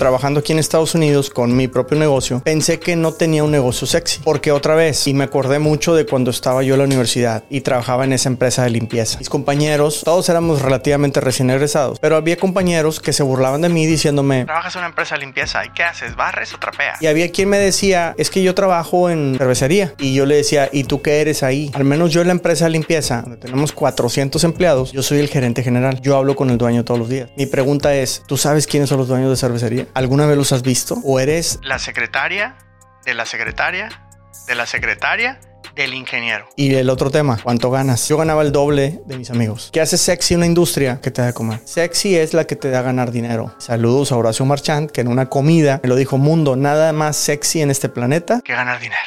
trabajando aquí en Estados Unidos con mi propio negocio, pensé que no tenía un negocio sexy. Porque otra vez, y me acordé mucho de cuando estaba yo en la universidad y trabajaba en esa empresa de limpieza. Mis compañeros, todos éramos relativamente recién egresados, pero había compañeros que se burlaban de mí diciéndome: ¿trabajas en una empresa de limpieza? ¿Y qué haces? ¿Barres o trapeas? Y había quien me decía: es que yo trabajo en cervecería. Y yo le decía: ¿y tú qué eres ahí? Al menos yo en la empresa de limpieza, donde tenemos 400 empleados, yo soy el gerente general. Yo hablo con el dueño todos los días. Mi pregunta es: ¿tú sabes quiénes son los dueños de cervecería? ¿Alguna vez los has visto? ¿O eres la secretaria de la secretaria de la secretaria del ingeniero? Y el otro tema: ¿cuánto ganas? Yo ganaba el doble de mis amigos. ¿Qué hace sexy una industria que te da de comer? Sexy es la que te da a ganar dinero. Saludos a Horacio Marchand, que en una comida me lo dijo: mundo, nada más sexy en este planeta que ganar dinero.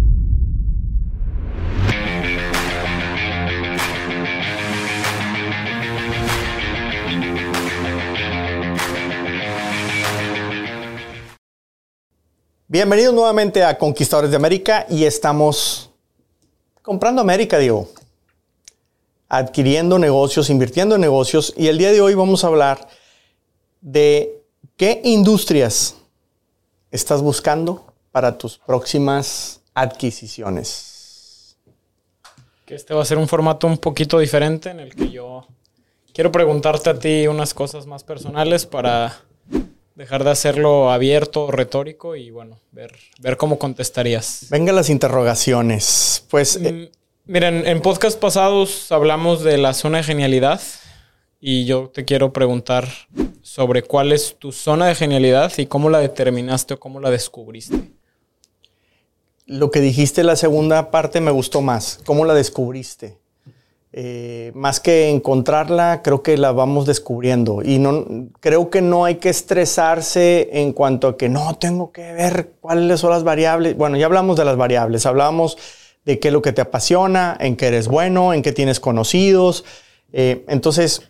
Bienvenidos nuevamente a Conquistadores de América y estamos comprando América, digo, adquiriendo negocios, invirtiendo en negocios, y el día de hoy vamos a hablar de qué industrias estás buscando para tus próximas adquisiciones. Que este va a ser un formato un poquito diferente en el que yo quiero preguntarte a ti unas cosas más personales para dejar de hacerlo abierto, retórico y bueno, ver cómo contestarías. Venga las interrogaciones. Pues miren, en podcast pasados hablamos de la zona de genialidad y yo te quiero preguntar sobre cuál es tu zona de genialidad y cómo la determinaste o cómo la descubriste. Lo que dijiste en la segunda parte me gustó más. ¿Cómo la descubriste? Más que encontrarla, creo que la vamos descubriendo. Y creo que no hay que estresarse en cuanto a que no tengo que ver cuáles son las variables. Bueno, ya hablamos de las variables. Hablamos de qué es lo que te apasiona, en qué eres bueno, en qué tienes conocidos. Entonces,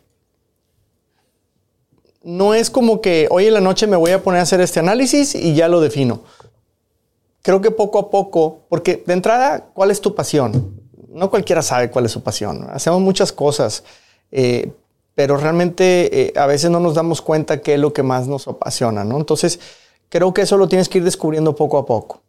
no es como que hoy en la noche me voy a poner a hacer este análisis y ya lo defino. Creo que poco a poco, porque de entrada, ¿cuál es tu pasión? No cualquiera sabe cuál es su pasión. Hacemos muchas cosas, pero realmente a veces no nos damos cuenta qué es lo que más nos apasiona, ¿no? Entonces, creo que eso lo tienes que ir descubriendo poco a poco.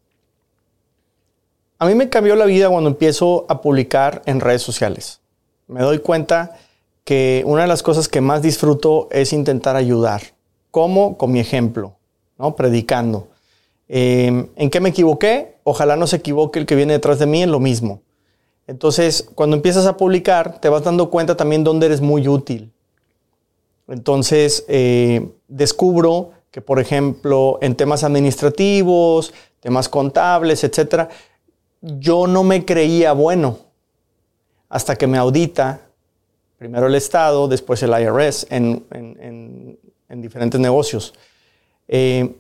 A mí me cambió la vida cuando empiezo a publicar en redes sociales. Me doy cuenta que una de las cosas que más disfruto es intentar ayudar. ¿Cómo? Con mi ejemplo, ¿no? Predicando. ¿En qué me equivoqué? Ojalá no se equivoque el que viene detrás de mí en lo mismo. Entonces, cuando empiezas a publicar, te vas dando cuenta también dónde eres muy útil. Entonces, descubro que, por ejemplo, en temas administrativos, temas contables, etcétera, yo no me creía bueno hasta que me audita primero el Estado, después el IRS en diferentes negocios. Y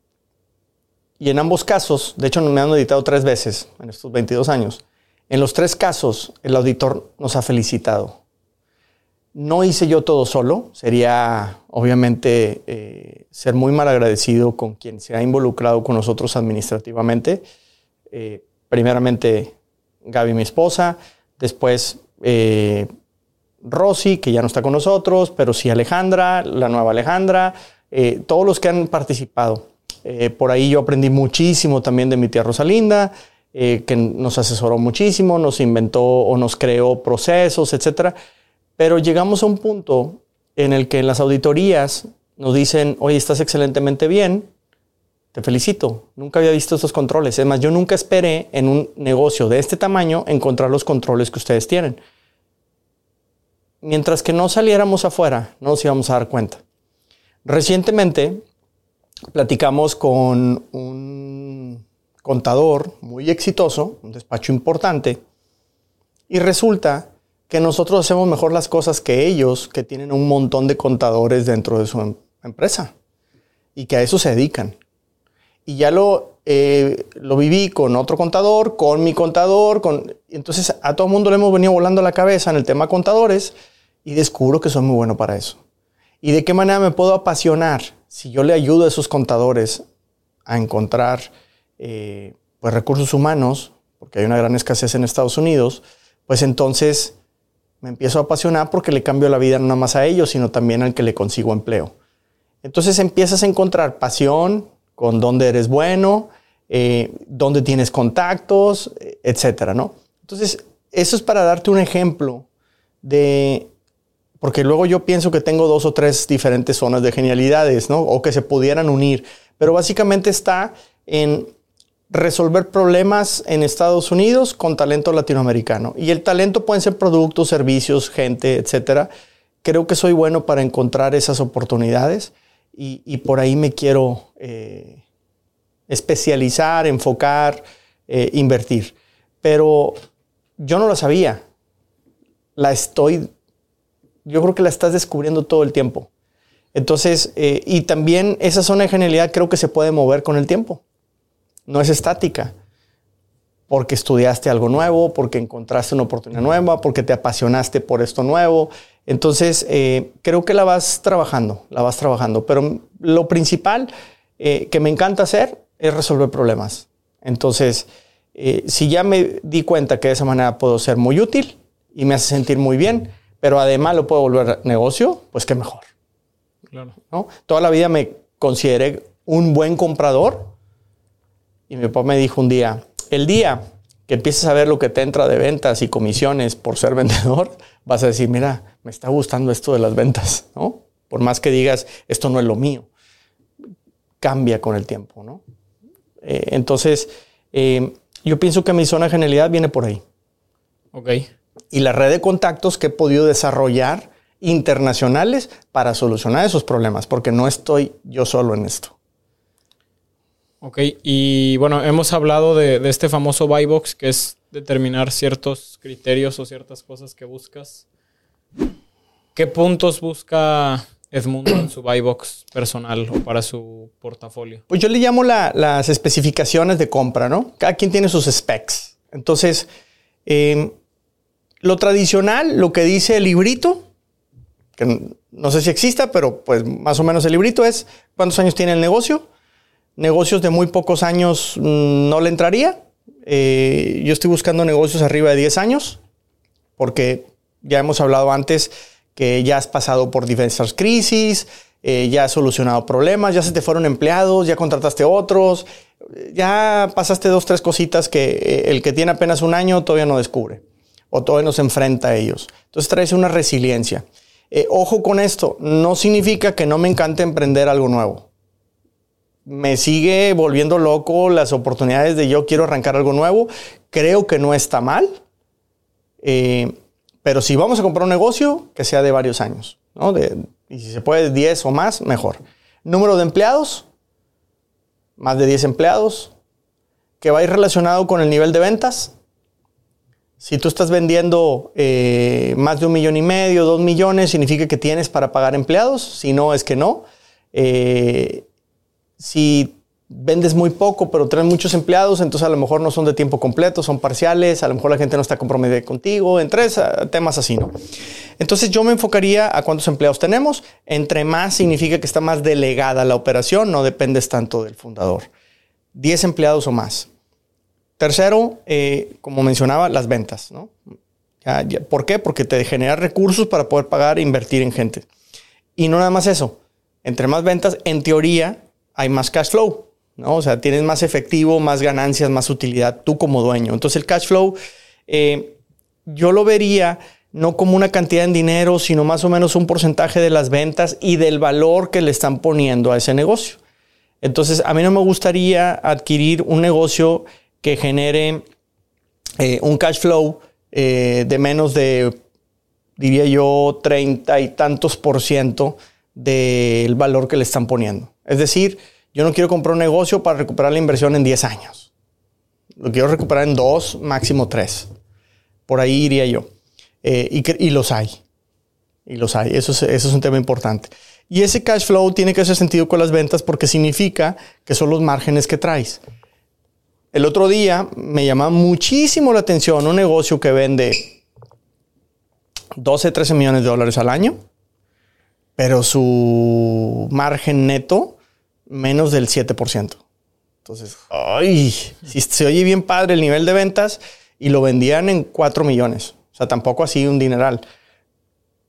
en ambos casos, de hecho me han auditado 3 veces en estos 22 años. En los 3 casos, el auditor nos ha felicitado. No hice yo todo solo. Sería, obviamente, ser muy mal agradecido con quien se ha involucrado con nosotros administrativamente. Primeramente, Gaby, mi esposa. Después, Rosy, que ya no está con nosotros, pero sí Alejandra, la nueva Alejandra. Todos los que han participado. Por ahí yo aprendí muchísimo también de mi tía Rosalinda, que nos asesoró muchísimo, nos inventó o nos creó procesos, etcétera. Pero llegamos a un punto en el que en las auditorías nos dicen: oye, estás excelentemente bien, te felicito, nunca había visto estos controles. Es más, yo nunca esperé en un negocio de este tamaño encontrar los controles que ustedes tienen. Mientras que no saliéramos afuera, no nos íbamos a dar cuenta. Recientemente platicamos con un contador muy exitoso, un despacho importante, y resulta que nosotros hacemos mejor las cosas que ellos, que tienen un montón de contadores dentro de su empresa y que a eso se dedican. Y ya lo viví con otro contador, con mi contador, entonces a todo el mundo le hemos venido volando la cabeza en el tema contadores y descubro que soy muy bueno para eso. ¿Y de qué manera me puedo apasionar si yo le ayudo a esos contadores a encontrar pues recursos humanos, porque hay una gran escasez en Estados Unidos? Pues entonces me empiezo a apasionar porque le cambio la vida no nada más a ellos, sino también al que le consigo empleo. Entonces empiezas a encontrar pasión con dónde eres bueno, dónde tienes contactos, etcétera, ¿no? Entonces, eso es para darte un ejemplo de... Porque luego yo pienso que tengo 2 o 3 diferentes zonas de genialidades, ¿no? O que se pudieran unir. Pero básicamente está en resolver problemas en Estados Unidos con talento latinoamericano. Y el talento pueden ser productos, servicios, gente, etcétera. Creo que soy bueno para encontrar esas oportunidades y por ahí me quiero especializar, enfocar, invertir. Pero yo no lo sabía. Yo creo que la estás descubriendo todo el tiempo. Entonces, y también esa zona de genialidad creo que se puede mover con el tiempo. No es estática. Porque estudiaste algo nuevo, porque encontraste una oportunidad nueva, porque te apasionaste por esto nuevo. Entonces, creo que la vas trabajando. Pero lo principal que me encanta hacer es resolver problemas. Entonces, si ya me di cuenta que de esa manera puedo ser muy útil y me hace sentir muy bien, pero además lo puedo volver negocio, pues qué mejor. Claro. ¿No? Toda la vida me consideré un buen comprador y mi papá me dijo un día, el día que empieces a ver lo que te entra de ventas y comisiones por ser vendedor, vas a decir, mira, me está gustando esto de las ventas, ¿no? Por más que digas, esto no es lo mío. Cambia con el tiempo, ¿no? Entonces, yo pienso que mi zona de genialidad viene por ahí. Ok. Y la red de contactos que he podido desarrollar internacionales para solucionar esos problemas, porque no estoy yo solo en esto. Ok, y bueno, hemos hablado de este famoso buy box, que es determinar ciertos criterios o ciertas cosas que buscas. ¿Qué puntos busca Edmundo en su buy box personal o para su portafolio? Pues yo le llamo las especificaciones de compra, ¿no? Cada quien tiene sus specs. Entonces, lo tradicional, lo que dice el librito, que no sé si exista, pero pues más o menos el librito es cuántos años tiene el negocio. Negocios de muy pocos años no le entraría. Yo estoy buscando negocios arriba de 10 años, porque ya hemos hablado antes que ya has pasado por diversas crisis, ya has solucionado problemas, ya se te fueron empleados, ya contrataste otros, ya pasaste 2, 3 cositas que el que tiene apenas un año todavía no descubre o todavía no se enfrenta a ellos. Entonces traes una resiliencia. Ojo con esto, no significa que no me encante emprender algo nuevo. Me sigue volviendo loco las oportunidades de yo quiero arrancar algo nuevo. Creo que no está mal. Pero si vamos a comprar un negocio, que sea de varios años, ¿no? Y si se puede 10 o más, mejor. Número de empleados, más de 10 empleados, que va a ir relacionado con el nivel de ventas. Si tú estás vendiendo más de 1,5 millones, 2 millones, significa que tienes para pagar empleados. Si no, es que no. Si vendes muy poco, pero traes muchos empleados, entonces a lo mejor no son de tiempo completo, son parciales, a lo mejor la gente no está comprometida contigo, entre temas así, ¿no? Entonces yo me enfocaría a cuántos empleados tenemos. Entre más significa que está más delegada la operación, no dependes tanto del fundador. 10 empleados o más. Tercero, como mencionaba, las ventas, ¿no? ¿Por qué? Porque te genera recursos para poder pagar e invertir en gente. Y no nada más eso. Entre más ventas, en teoría, hay más cash flow, ¿no? O sea, tienes más efectivo, más ganancias, más utilidad tú como dueño. Entonces el cash flow yo lo vería no como una cantidad en dinero, sino más o menos un porcentaje de las ventas y del valor que le están poniendo a ese negocio. Entonces a mí no me gustaría adquirir un negocio que genere un cash flow de menos de, diría yo, 30 y tantos % del valor que le están poniendo. Es decir, yo no quiero comprar un negocio para recuperar la inversión en 10 años. Lo quiero recuperar en 2, máximo 3. Por ahí iría yo. Y los hay. Y los hay. Eso es un tema importante. Y ese cash flow tiene que hacer sentido con las ventas porque significa que son los márgenes que traes. El otro día me llamaba muchísimo la atención un negocio que vende 12, 13 millones de dólares al año, pero su margen neto menos del 7%. Entonces, ¡ay! Si se oye bien padre el nivel de ventas y lo vendían en 4 millones. O sea, tampoco así un dineral.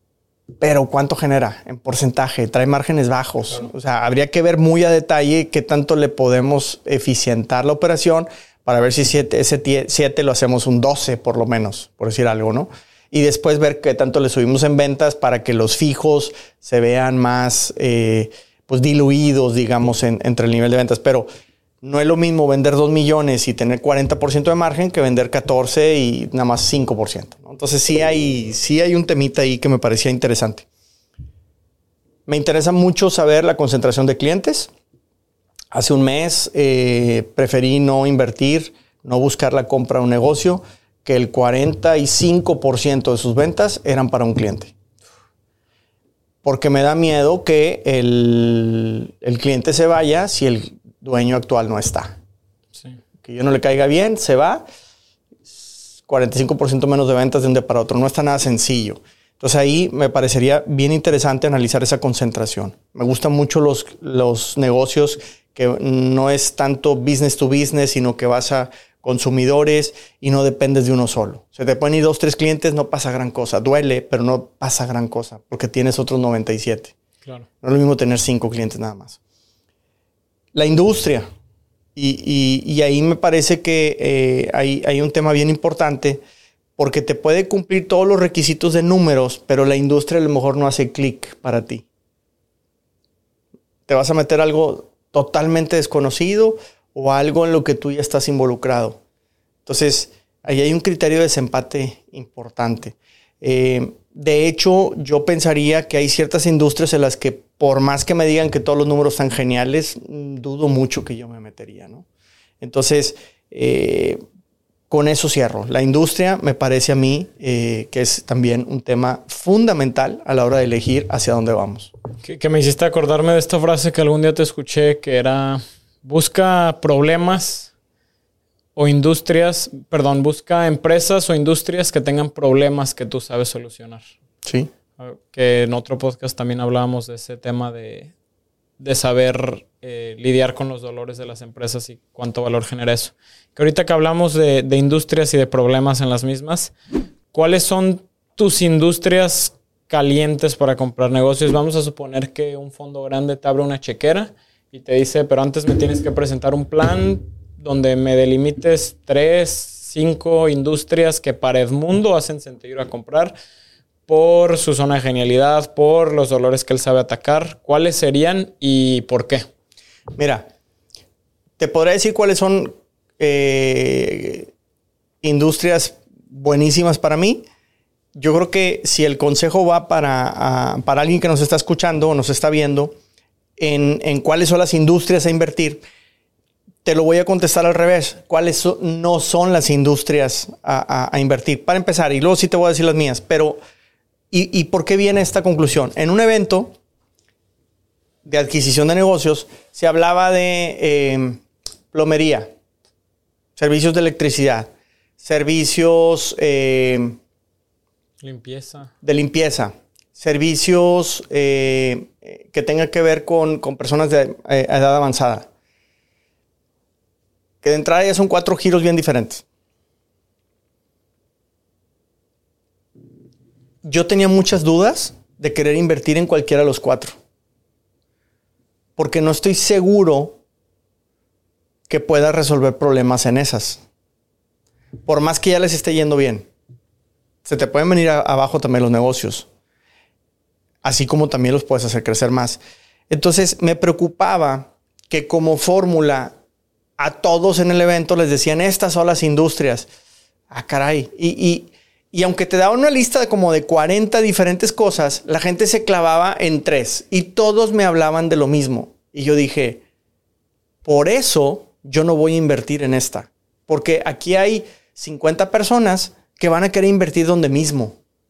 pero ¿cuánto genera en porcentaje? Trae márgenes bajos. Claro. O sea, habría que ver muy a detalle qué tanto le podemos eficientar la operación para ver si ese 7 lo hacemos un 12 por lo menos, por decir algo, ¿no? Y después ver qué tanto le subimos en ventas para que los fijos se vean más pues diluidos, digamos, entre el nivel de ventas. Pero no es lo mismo vender 2 millones y tener 40% de margen que vender 14 y nada más 5%, ¿no? Entonces sí hay un temita ahí que me parecía interesante. Me interesa mucho saber la concentración de clientes. Hace un mes preferí no invertir, no buscar la compra de un negocio, que el 45% de sus ventas eran para un cliente. Porque me da miedo que el cliente se vaya si el dueño actual no está. Sí. Que yo no le caiga bien, se va. 45% menos de ventas de un día para otro. No está nada sencillo. Entonces ahí me parecería bien interesante analizar esa concentración. Me gustan mucho los negocios que no es tanto business to business, sino que vas a consumidores y no dependes de uno solo. Se te pueden ir 2, 3 clientes, no pasa gran cosa. Duele, pero no pasa gran cosa porque tienes otros 97. Claro. No es lo mismo tener 5 clientes nada más. La industria. Y ahí me parece que hay un tema bien importante porque te puede cumplir todos los requisitos de números, pero la industria a lo mejor no hace clic para ti. Te vas a meter algo totalmente desconocido o algo en lo que tú ya estás involucrado. Entonces, ahí hay un criterio de desempate importante. De hecho, yo pensaría que hay ciertas industrias en las que, por más que me digan que todos los números están geniales, dudo mucho que yo me metería, ¿no? Entonces, con eso cierro. La industria me parece a mí que es también un tema fundamental a la hora de elegir hacia dónde vamos. Que me hiciste acordarme de esta frase que algún día te escuché, que era: busca problemas o industrias, perdón, busca empresas o industrias que tengan problemas que tú sabes solucionar. Sí. Que en otro podcast también hablábamos de ese tema de saber lidiar con los dolores de las empresas y cuánto valor genera eso. Que ahorita que hablamos de industrias y de problemas en las mismas, ¿cuáles son tus industrias calientes para comprar negocios? Vamos a suponer que un fondo grande te abre una chequera y te dice, pero antes me tienes que presentar un plan donde me delimites 3, 5 industrias que para Edmundo hacen sentido ir a comprar por su zona de genialidad, por los dolores que él sabe atacar. ¿Cuáles serían y por qué? Mira, te podré decir cuáles son industrias buenísimas para mí. Yo creo que si el consejo va para alguien que nos está escuchando o nos está viendo en cuáles son las industrias a invertir, te lo voy a contestar al revés. ¿Cuáles no son las industrias a invertir? Para empezar, y luego sí te voy a decir las mías, pero ¿y por qué viene esta conclusión? En un evento de adquisición de negocios se hablaba de plomería, servicios de electricidad, servicios limpieza, servicios que tengan que ver con personas de edad avanzada. Que de entrada ya son 4 giros bien diferentes. Yo tenía muchas dudas de querer invertir en cualquiera de los 4. Porque no estoy seguro que pueda resolver problemas en esas. Por más que ya les esté yendo bien. Se te pueden venir abajo también los negocios. Así como también los puedes hacer crecer más. Entonces me preocupaba que como fórmula a todos en el evento les decían, estas son las industrias. Ah, caray. Y aunque te daban una lista de como de 40 diferentes cosas, la gente se clavaba en 3 y todos me hablaban de lo mismo. Y yo dije, por eso yo no voy a invertir en esta. Porque aquí hay 50 personas que van a querer invertir donde mismo.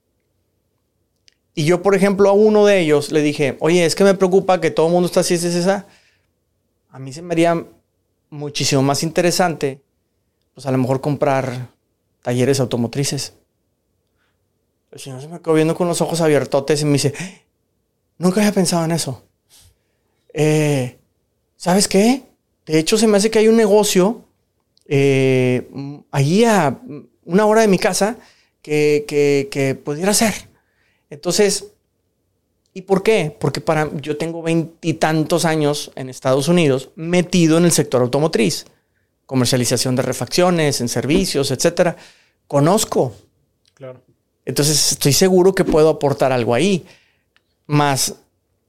Y yo, por ejemplo, a uno de ellos le dije, oye, es que me preocupa que todo el mundo está así, esa. A mí se me haría muchísimo más interesante, pues a lo mejor comprar talleres automotrices. El señor se me quedó viendo con los ojos abiertotes y me dice, nunca había pensado en eso. ¿Sabes qué? De hecho, se me hace que hay un negocio allí a 1 hora de mi casa que pudiera ser. Entonces, ¿Y por qué? Porque yo tengo 20 y tantos años en Estados Unidos metido en el sector automotriz. Comercialización de refacciones, en servicios, etcétera. Conozco. Claro. Entonces estoy seguro que puedo aportar algo ahí. Más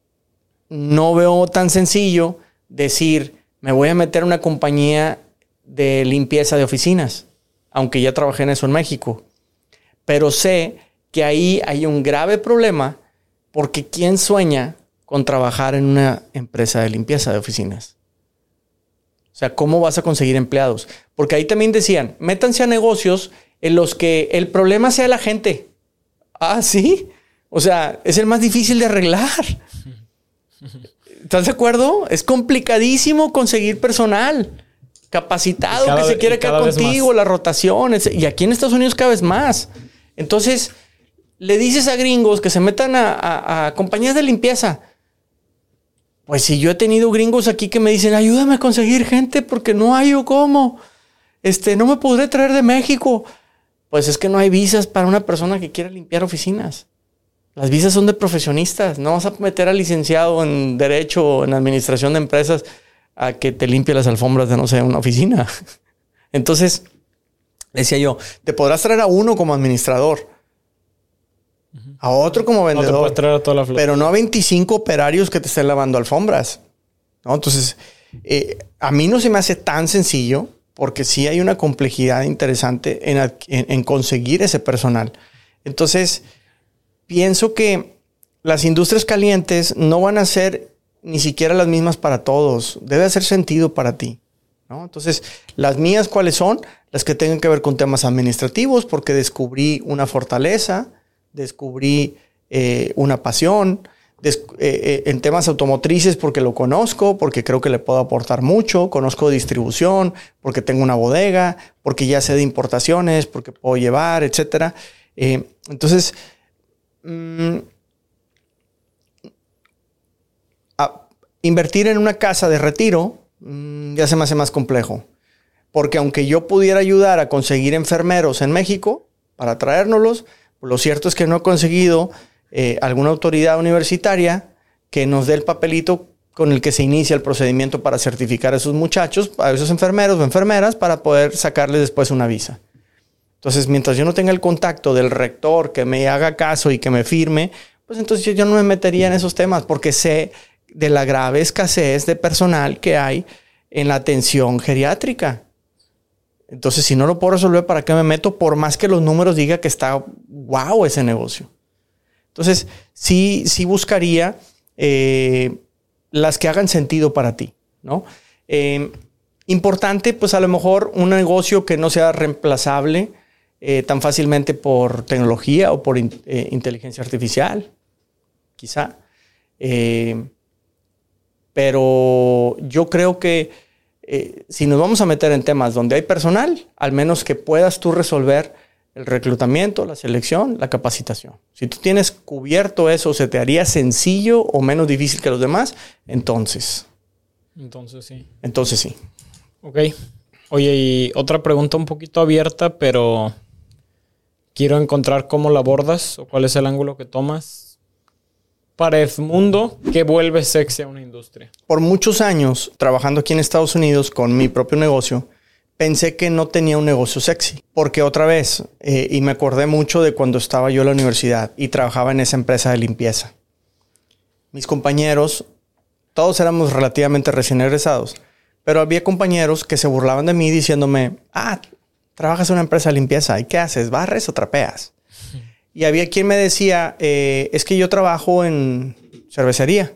no veo tan sencillo decir, me voy a meter a una compañía de limpieza de oficinas, aunque ya trabajé en eso en México. Pero sé que ahí hay un grave problema porque ¿quién sueña con trabajar en una empresa de limpieza de oficinas? O sea, ¿cómo vas a conseguir empleados? Porque ahí también decían, métanse a negocios en los que el problema sea la gente. Ah, ¿sí? O sea, es el más difícil de arreglar. ¿Estás de acuerdo? Es complicadísimo conseguir personal capacitado que se quiere quedar contigo, las rotaciones. Y aquí en Estados Unidos cada vez más. Entonces, le dices a gringos que se metan a compañías de limpieza. Pues si yo he tenido gringos aquí que me dicen, ayúdame a conseguir gente porque no hay o cómo. No me podré traer de México. Pues es que no hay visas para una persona que quiera limpiar oficinas. Las visas son de profesionistas. No vas a meter al licenciado en Derecho o en Administración de Empresas a que te limpie las alfombras de, no sé, una oficina. Entonces, decía yo, te podrás traer a uno como administrador, a otro como vendedor, no te puedes traer a toda la flota, pero no a 25 operarios que te estén lavando alfombras, ¿no? Entonces, a mí no se me hace tan sencillo porque sí hay una complejidad interesante en conseguir ese personal. Entonces, pienso que las industrias calientes no van a ser ni siquiera las mismas para todos. Debe hacer sentido para ti, ¿no? Entonces, las mías, ¿cuáles son? Las que tengan que ver con temas administrativos, porque descubrí una fortaleza, descubrí una pasión. En temas automotrices, porque lo conozco, porque creo que le puedo aportar mucho. Conozco distribución, porque tengo una bodega, porque ya sé de importaciones, porque puedo llevar, etcétera. Entonces, invertir en una casa de retiro ya se me hace más complejo. Porque aunque yo pudiera ayudar a conseguir enfermeros en México para traérnoslos, lo cierto es que no he conseguido alguna autoridad universitaria que nos dé el papelito con el que se inicia el procedimiento para certificar a esos muchachos, a esos enfermeros o enfermeras, para poder sacarles después una visa. Entonces, mientras yo no tenga el contacto del rector que me haga caso y que me firme, pues entonces yo no me metería en esos temas porque sé de la grave escasez de personal que hay en la atención geriátrica. Entonces, si no lo puedo resolver, ¿para qué me meto? Por más que los números digan que está wow ese negocio. Entonces, sí buscaría las que hagan sentido para ti, ¿no? Importante, pues a lo mejor un negocio que no sea reemplazable tan fácilmente por tecnología o por inteligencia artificial, quizá. Pero yo creo que si nos vamos a meter en temas donde hay personal, al menos que puedas tú resolver el reclutamiento, la selección, la capacitación. Si tú tienes cubierto eso, ¿se te haría sencillo o menos difícil que los demás? Entonces sí. Entonces sí. Ok. Oye, y otra pregunta un poquito abierta, pero quiero encontrar cómo la abordas o cuál es el ángulo que tomas. Para Edmundo, ¿qué vuelve sexy a una industria? Por muchos años, trabajando aquí en Estados Unidos con mi propio negocio, pensé que no tenía un negocio sexy. Porque otra vez, y me acordé mucho de cuando estaba yo en la universidad y trabajaba en esa empresa de limpieza. Mis compañeros, todos éramos relativamente recién egresados, pero había compañeros que se burlaban de mí diciéndome, trabajas en una empresa de limpieza, ¿y qué haces? ¿Barres o trapeas? Y había quien me decía, es que yo trabajo en cervecería.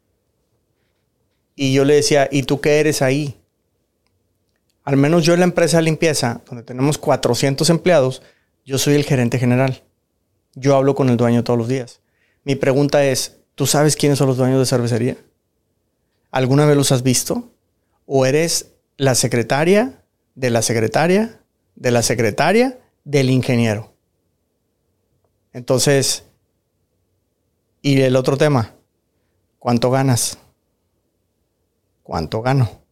Y yo le decía, ¿y tú qué eres ahí? Al menos yo en la empresa de limpieza, donde tenemos 400 empleados, yo soy el gerente general. Yo hablo con el dueño todos los días. Mi pregunta es, ¿tú sabes quiénes son los dueños de cervecería? ¿Alguna vez los has visto? ¿O eres la secretaria de la secretaria de la secretaria del ingeniero? Entonces, y el otro tema, ¿cuánto ganas? ¿Cuánto gano?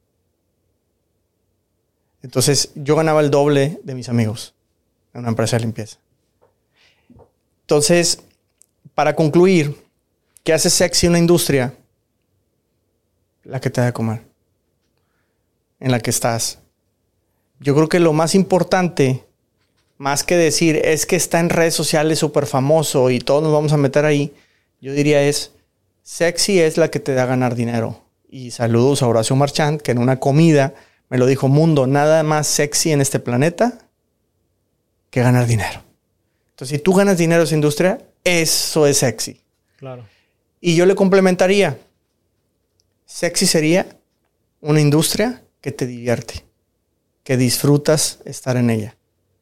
Entonces, yo ganaba el doble de mis amigos en una empresa de limpieza. Entonces, para concluir, ¿Qué hace sexy una industria? La que te da de comer. En la que estás. Yo creo que lo más importante, más que decir, es que está en redes sociales súper famoso y todos nos vamos a meter ahí, yo diría es, sexy es la que te da a ganar dinero. Y saludos a Horacio Marchand, que en una comida me lo dijo, mundo, nada más sexy en este planeta que ganar dinero. Entonces, si tú ganas dinero en esa industria, eso es sexy. Claro. Y yo le complementaría, sexy sería una industria que te divierte, que disfrutas estar en ella.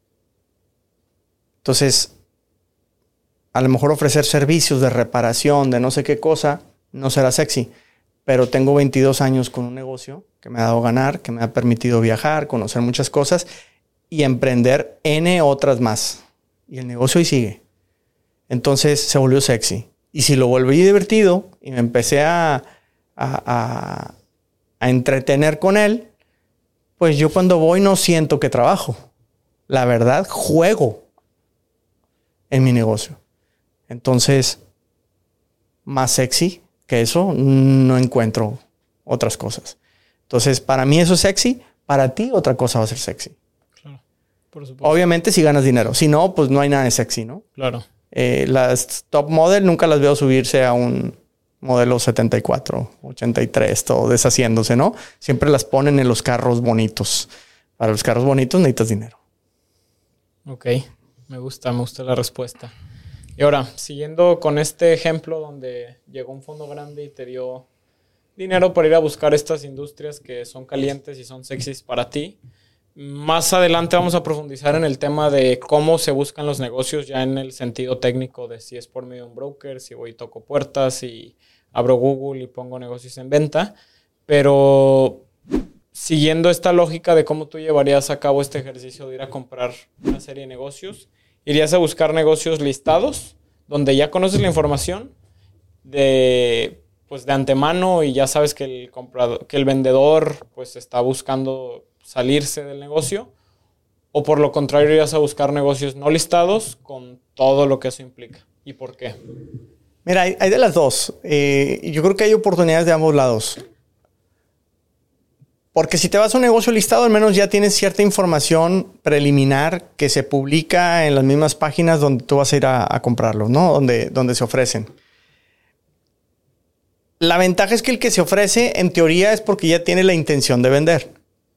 Entonces, a lo mejor ofrecer servicios de reparación, de no sé qué cosa, no será sexy. Pero tengo 22 años con un negocio que me ha dado ganar, que me ha permitido viajar, conocer muchas cosas y emprender N otras más. Y el negocio ahí sigue. Entonces se volvió sexy. Y si lo volví divertido y me empecé a entretener con él, pues yo cuando voy no siento que trabajo. La verdad, juego en mi negocio. Entonces, más sexy que eso, no encuentro otras cosas. Entonces, para mí eso es sexy. Para ti, otra cosa va a ser sexy. Claro, por supuesto. Obviamente, si ganas dinero. Si no, pues no hay nada de sexy, ¿no? Claro. Las top model nunca las veo subirse a un modelo 74, 83, todo deshaciéndose, ¿no? Siempre las ponen en los carros bonitos. Para los carros bonitos necesitas dinero. Ok, me gusta la respuesta. Y ahora, siguiendo con este ejemplo donde llegó un fondo grande y te dio dinero para ir a buscar estas industrias que son calientes y son sexys para ti. Más adelante vamos a profundizar en el tema de cómo se buscan los negocios ya en el sentido técnico de si es por medio de un broker, si voy y toco puertas y abro Google y pongo negocios en venta. Pero siguiendo esta lógica de cómo tú llevarías a cabo este ejercicio de ir a comprar una serie de negocios, irías a buscar negocios listados donde ya conoces la información de antemano y ya sabes que el comprador, que el vendedor pues está buscando salirse del negocio, o por lo contrario irías a buscar negocios no listados con todo lo que eso implica. ¿Y por qué? Mira, hay de las dos. Yo creo que hay oportunidades de ambos lados. Porque si te vas a un negocio listado, al menos ya tienes cierta información preliminar que se publica en las mismas páginas donde tú vas a ir a comprarlo, ¿no? Donde se ofrecen. La ventaja es que el que se ofrece, en teoría, es porque ya tiene la intención de vender.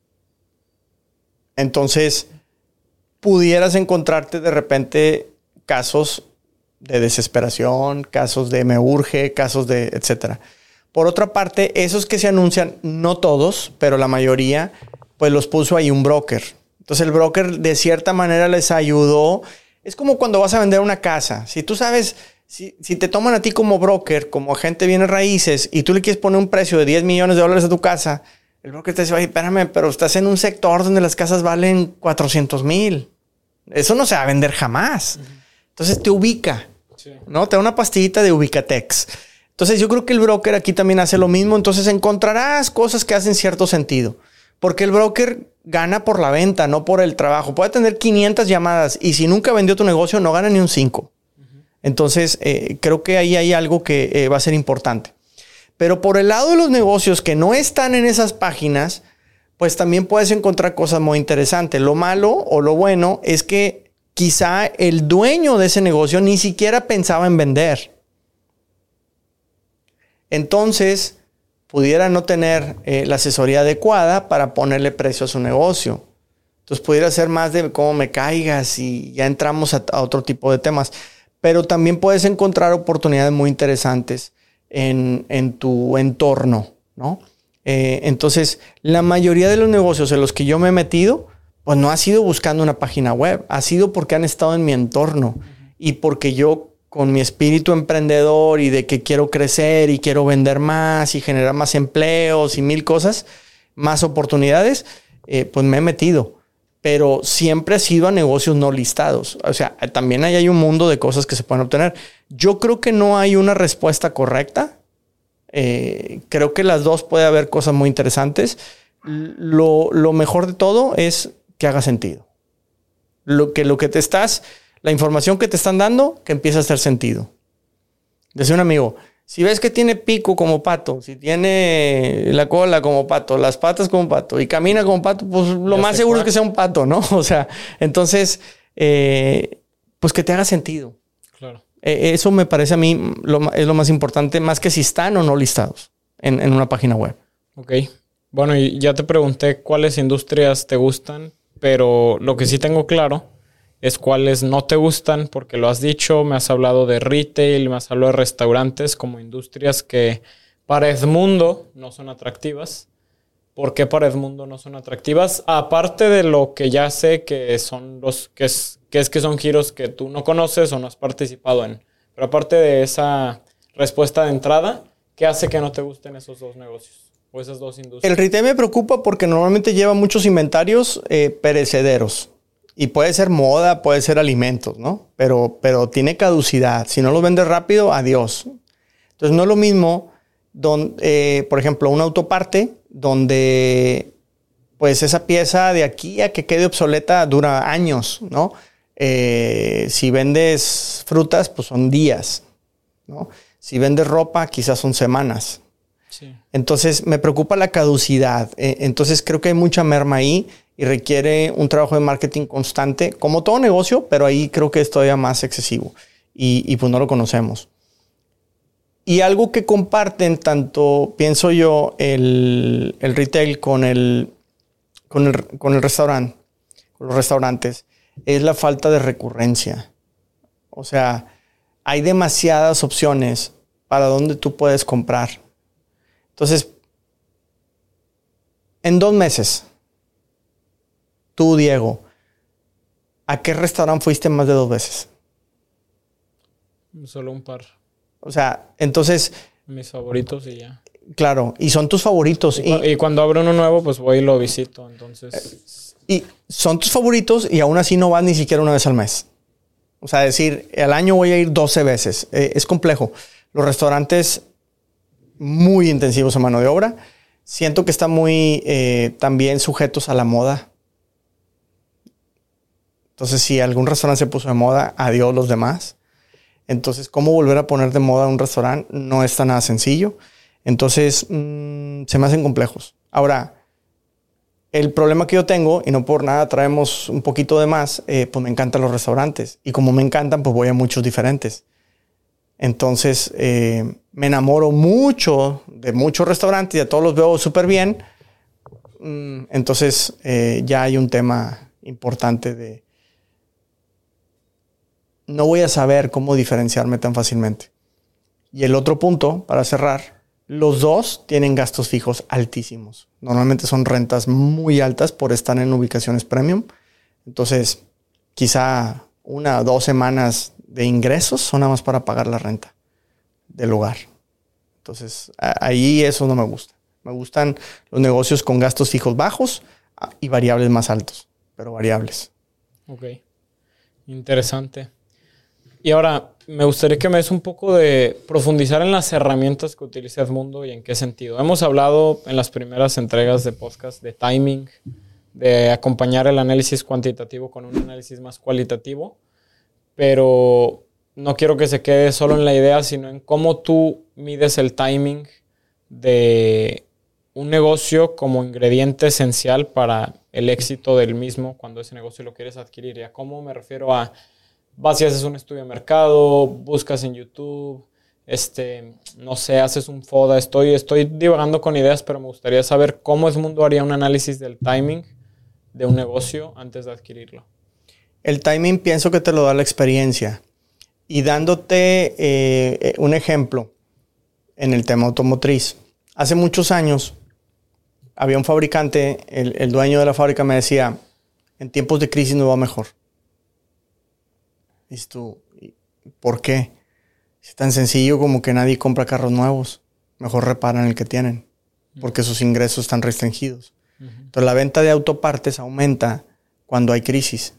Entonces, pudieras encontrarte de repente casos de desesperación, casos de me urge, casos de etcétera. Por otra parte, esos que se anuncian, no todos, pero la mayoría, pues los puso ahí un broker. Entonces el broker de cierta manera les ayudó. Es como cuando vas a vender una casa. Si tú sabes, si te toman a ti como broker, como agente de bienes raíces, y tú le quieres poner un precio de $10 millones a tu casa, el broker te dice, oye, espérame, pero estás en un sector donde las casas valen 400,000. Eso no se va a vender jamás. Entonces te ubica, ¿no? Te da una pastillita de Ubicatex. Entonces yo creo que el broker aquí también hace lo mismo. Entonces encontrarás cosas que hacen cierto sentido. Porque el broker gana por la venta, no por el trabajo. Puede tener 500 llamadas y si nunca vendió tu negocio no gana ni un 5. Entonces creo que ahí hay algo que va a ser importante. Pero por el lado de los negocios que no están en esas páginas, pues también puedes encontrar cosas muy interesantes. Lo malo o lo bueno es que quizá el dueño de ese negocio ni siquiera pensaba en vender. Entonces, pudiera no tener la asesoría adecuada para ponerle precio a su negocio. Entonces, pudiera ser más de cómo me caigas y ya entramos a otro tipo de temas. Pero también puedes encontrar oportunidades muy interesantes en tu entorno, ¿no? Entonces, la mayoría de los negocios en los que yo me he metido, pues no ha sido buscando una página web. Ha sido porque han estado en mi entorno y porque yo con mi espíritu emprendedor y de que quiero crecer y quiero vender más y generar más empleos y mil cosas, más oportunidades, pues me he metido. Pero siempre ha sido a negocios no listados. O sea, también hay un mundo de cosas que se pueden obtener. Yo creo que no hay una respuesta correcta. Creo que las dos puede haber cosas muy interesantes. Lo mejor de todo es que haga sentido. La información que te están dando, que empiece a hacer sentido. Decía un amigo, Si ves que tiene pico como pato, si tiene la cola como pato, las patas como pato y camina como pato, pues lo más seguro es que sea un pato, ¿no? O sea, entonces, pues que te haga sentido. Claro. Eso me parece a mí es lo más importante, más que si están o no listados en una página web. Ok. Bueno, y ya te pregunté cuáles industrias te gustan, pero lo que sí tengo claro es cuáles no te gustan, porque lo has dicho, me has hablado de retail, me has hablado de restaurantes como industrias que para Edmundo no son atractivas. ¿Por qué para Edmundo no son atractivas? Aparte de lo que ya sé que son que son giros que tú no conoces o no has participado en. Pero aparte de esa respuesta de entrada, ¿qué hace que no te gusten esos dos negocios o esas dos industrias? El retail me preocupa porque normalmente lleva muchos inventarios perecederos. Y puede ser moda, puede ser alimentos, ¿no? Pero tiene caducidad. Si no lo vendes rápido, adiós. Entonces no es lo mismo, por ejemplo, una autoparte donde pues esa pieza de aquí a que quede obsoleta dura años, ¿no? Si vendes frutas, pues son días, ¿no? Si vendes ropa, quizás son semanas. Sí. Entonces me preocupa la caducidad. Entonces creo que hay mucha merma ahí y requiere un trabajo de marketing constante, como todo negocio, pero ahí creo que es todavía más excesivo y pues no lo conocemos. Y algo que comparten tanto, pienso yo, el retail con el restaurante, con los restaurantes, es la falta de recurrencia. O sea, hay demasiadas opciones para donde tú puedes comprar. Entonces, en 2 meses, tú, Diego, ¿a qué restaurante fuiste más de 2 veces? Solo un par. O sea, entonces... Mis favoritos y ya. Claro, y son tus favoritos. Y cuando abre uno nuevo, pues voy y lo visito, entonces... Y son tus favoritos y aún así no vas ni siquiera una vez al mes. O sea, decir, al año voy a ir 12 veces. Es complejo. Los restaurantes muy intensivos en mano de obra. Siento que están muy también sujetos a la moda. Entonces, si algún restaurante se puso de moda, adiós los demás. Entonces, ¿cómo volver a poner de moda un restaurante? No está nada sencillo. Entonces, se me hacen complejos. Ahora, el problema que yo tengo, y no por nada traemos un poquito de más, pues me encantan los restaurantes. Y como me encantan, pues voy a muchos diferentes. Entonces, me enamoro mucho de muchos restaurantes y a todos los veo súper bien. Entonces, ya hay un tema importante de... No voy a saber cómo diferenciarme tan fácilmente. Y el otro punto, para cerrar, los dos tienen gastos fijos altísimos. Normalmente son rentas muy altas por estar en ubicaciones premium. Entonces, quizá 1 o 2 semanas de ingresos son nada más para pagar la renta del lugar. Entonces, ahí eso no me gusta. Me gustan los negocios con gastos fijos bajos y variables más altos, pero variables. Ok. Interesante. Y ahora, me gustaría que me des un poco de profundizar en las herramientas que utiliza Edmundo y en qué sentido. Hemos hablado en las primeras entregas de podcast de timing, de acompañar el análisis cuantitativo con un análisis más cualitativo, pero no quiero que se quede solo en la idea, sino en cómo tú mides el timing de un negocio como ingrediente esencial para el éxito del mismo cuando ese negocio lo quieres adquirir. ¿Y a cómo me refiero? A vas y haces un estudio de mercado, buscas en YouTube, no sé, haces un FODA. Estoy divagando con ideas, pero me gustaría saber cómo Edmundo haría un análisis del timing de un negocio antes de adquirirlo. El timing pienso que te lo da la experiencia. Y dándote un ejemplo en el tema automotriz. Hace muchos años había un fabricante, el dueño de la fábrica me decía, en tiempos de crisis nos va mejor. Dices tú, ¿por qué? Es tan sencillo como que nadie compra carros nuevos. Mejor reparan el que tienen, porque sus ingresos están restringidos. Entonces la venta de autopartes aumenta cuando hay crisis.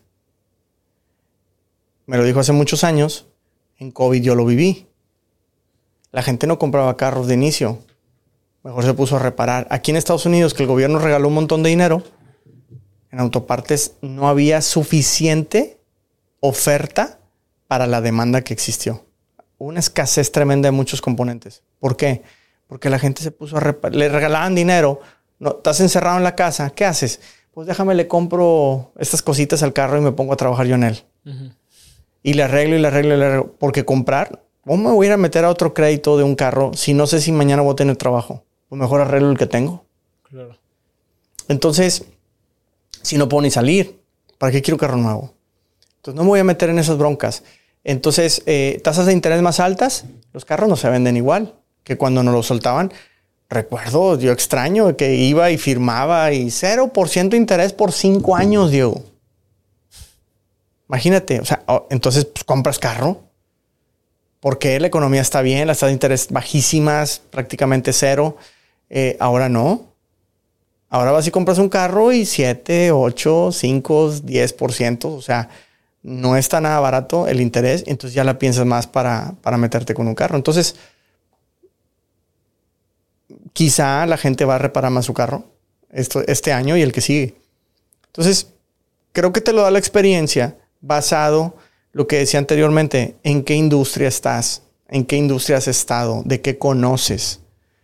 Me lo dijo hace muchos años. En COVID yo lo viví. La gente no compraba carros de inicio. Mejor se puso a reparar. Aquí en Estados Unidos, que el gobierno regaló un montón de dinero, en autopartes no había suficiente oferta para la demanda que existió. hubo una escasez tremenda de muchos componentes. ¿Por qué? Porque la gente se puso le regalaban dinero. No, estás encerrado en la casa. ¿Qué haces? Pues déjame, le compro estas cositas al carro y me pongo a trabajar yo en él. Uh-huh. Y le arreglo. Porque comprar, ¿cómo me voy a ir a meter a otro crédito de un carro si no sé si mañana voy a tener trabajo? Pues mejor arreglo el que tengo. Claro. Entonces, si no puedo ni salir, ¿para qué quiero un carro nuevo? Entonces no me voy a meter en esas broncas. Entonces, tasas de interés más altas, los carros no se venden igual que cuando nos lo soltaban. Recuerdo, yo extraño que iba y firmaba y 0% de interés por 5 años, Diego. Imagínate, o sea, entonces pues, compras carro. Porque la economía está bien, las tasas de interés bajísimas, prácticamente cero. Ahora no. Ahora vas y compras un carro y 7, 8, 5, 10%. O sea, no está nada barato el interés. Entonces ya la piensas más para meterte con un carro. Entonces, quizá la gente va a reparar más su carro este año y el que sigue. Entonces, creo que te lo da la experiencia basado, lo que decía anteriormente, en qué industria estás, en qué industria has estado, de qué conoces.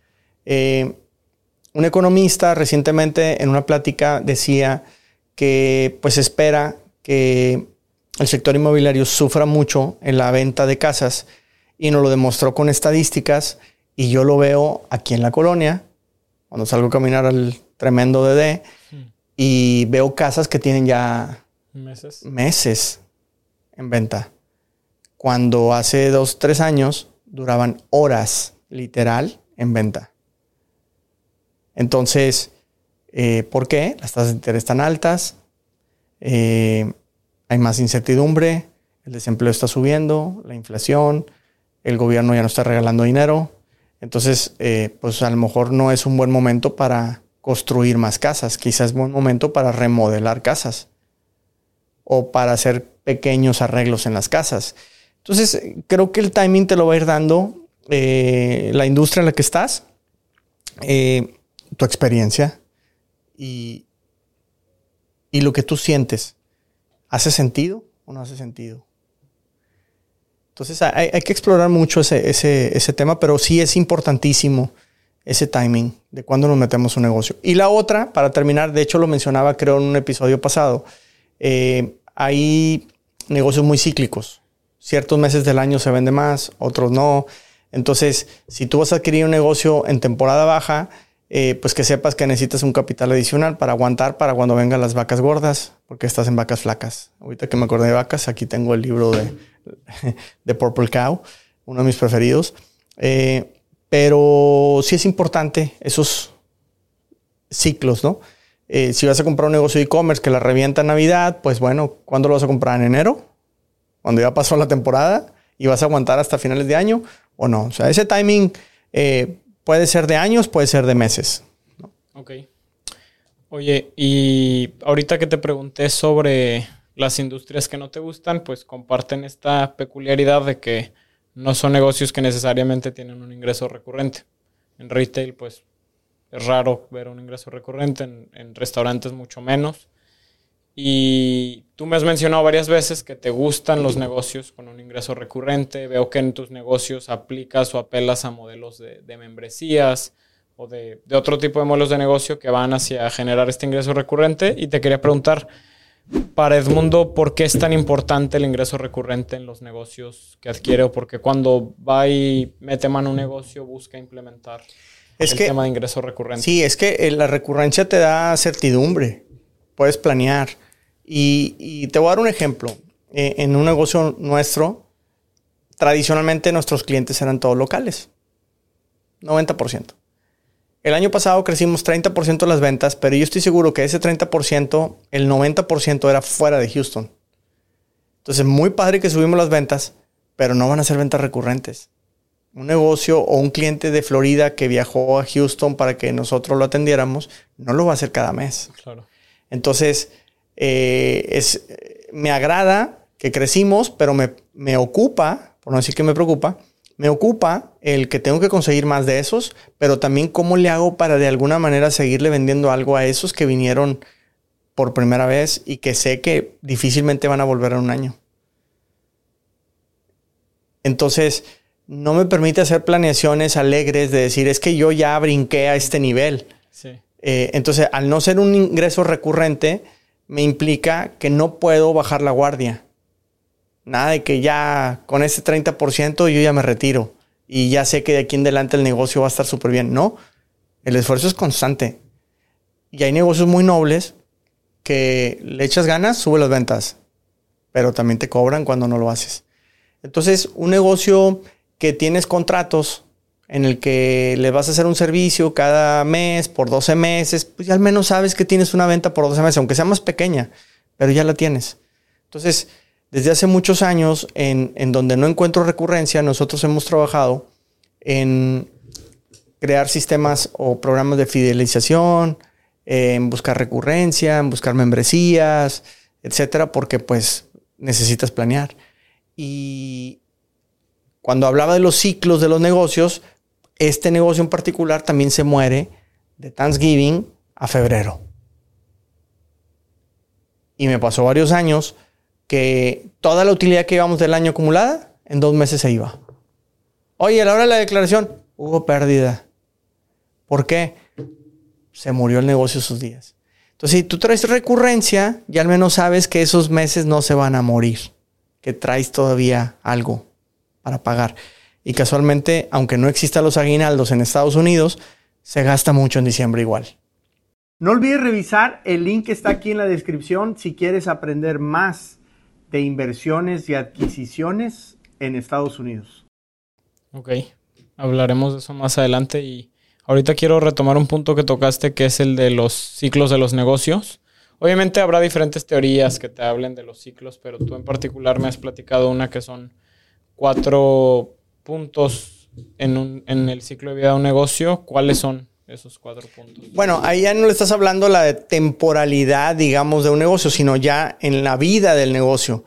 Un economista recientemente en una plática decía que pues espera que el sector inmobiliario sufra mucho en la venta de casas y nos lo demostró con estadísticas y yo lo veo aquí en la colonia cuando salgo a caminar al tremendo DD y veo casas que tienen ya meses en venta. Cuando hace 2, 3 años duraban horas literal en venta. Entonces, ¿por qué? Las tasas de interés están altas, hay más incertidumbre, el desempleo está subiendo, la inflación, el gobierno ya no está regalando dinero. Entonces, pues a lo mejor no es un buen momento para construir más casas. Quizás es buen momento para remodelar casas o para hacer pequeños arreglos en las casas. Entonces, creo que el timing te lo va a ir dando la industria en la que estás, tu experiencia y lo que tú sientes. ¿Hace sentido o no hace sentido? Entonces hay que explorar mucho ese tema, pero sí es importantísimo ese timing de cuándo nos metemos en un negocio. Y la otra, para terminar, de hecho lo mencionaba creo en un episodio pasado, hay negocios muy cíclicos. Ciertos meses del año se vende más, otros no. Entonces, si tú vas a adquirir un negocio en temporada baja, pues que sepas que necesitas un capital adicional para aguantar para cuando vengan las vacas gordas, porque estás en vacas flacas. Ahorita que me acordé de vacas, aquí tengo el libro de Purple Cow, uno de mis preferidos. Pero sí es importante esos ciclos, ¿no? Si vas a comprar un negocio de e-commerce que la revienta en Navidad, pues bueno, ¿cuándo lo vas a comprar? ¿En enero? Cuando ya pasó la temporada y vas a aguantar hasta finales de año o no. O sea, ese timing puede ser de años, puede ser de meses, ¿no? Ok. Oye, y ahorita que te pregunté sobre las industrias que no te gustan, pues comparten esta peculiaridad de que no son negocios que necesariamente tienen un ingreso recurrente. En retail, pues es raro ver un ingreso recurrente, en restaurantes mucho menos. Y tú me has mencionado varias veces que te gustan los negocios con un ingreso recurrente. Veo que en tus negocios aplicas o apelas a modelos de membresías o de otro tipo de modelos de negocio que van hacia generar este ingreso recurrente. Y te quería preguntar, para Edmundo, ¿por qué es tan importante el ingreso recurrente en los negocios que adquiere? O porque cuando va y mete mano a un negocio busca implementar tema de ingreso recurrente. Sí, es que la recurrencia te da certidumbre. Puedes planear. Y te voy a dar un ejemplo. En un negocio nuestro, tradicionalmente nuestros clientes eran todos locales. 90%. El año pasado crecimos 30% las ventas, pero yo estoy seguro que ese 30%, el 90% era fuera de Houston. Entonces, muy padre que subimos las ventas, pero no van a ser ventas recurrentes. Un negocio o un cliente de Florida que viajó a Houston para que nosotros lo atendiéramos, no lo va a hacer cada mes. Claro. Entonces, me agrada que crecimos, pero me ocupa, por no decir que me preocupa, me ocupa el que tengo que conseguir más de esos, pero también cómo le hago para de alguna manera seguirle vendiendo algo a esos que vinieron por primera vez y que sé que difícilmente van a volver en un año. Entonces, no me permite hacer planeaciones alegres de decir, es que yo ya brinqué a este nivel. Sí. Entonces, al no ser un ingreso recurrente, me implica que no puedo bajar la guardia. Nada de que ya con ese 30% yo ya me retiro y ya sé que de aquí en adelante el negocio va a estar súper bien. No, el esfuerzo es constante. Y hay negocios muy nobles que le echas ganas, sube las ventas, pero también te cobran cuando no lo haces. Entonces, un negocio que tienes contratos en el que le vas a hacer un servicio cada mes por 12 meses, pues ya al menos sabes que tienes una venta por 12 meses, aunque sea más pequeña, pero ya la tienes. Entonces, desde hace muchos años, en donde no encuentro recurrencia, nosotros hemos trabajado en crear sistemas o programas de fidelización, en buscar recurrencia, en buscar membresías, etcétera, porque pues necesitas planear. Y cuando hablaba de los ciclos de los negocios, este negocio en particular también se muere de Thanksgiving a febrero. Y me pasó varios años que toda la utilidad que íbamos del año acumulada, en 2 meses se iba. Oye, a la hora de la declaración, hubo pérdida. ¿Por qué? Se murió el negocio esos días. Entonces, si tú traes recurrencia, ya al menos sabes que esos meses no se van a morir, que traes todavía algo para pagar. Y casualmente, aunque no existan los aguinaldos en Estados Unidos, se gasta mucho en diciembre igual. No olvides revisar el link que está aquí en la descripción si quieres aprender más de inversiones y adquisiciones en Estados Unidos. Ok, hablaremos de eso más adelante y ahorita quiero retomar un punto que tocaste, que es el de los ciclos de los negocios. Obviamente habrá diferentes teorías que te hablen de los ciclos, pero tú en particular me has platicado una que son 4 puntos en el ciclo de vida de un negocio. ¿Cuáles son esos 4 puntos? Bueno, ahí ya no le estás hablando la de temporalidad, digamos, de un negocio, sino ya en la vida del negocio.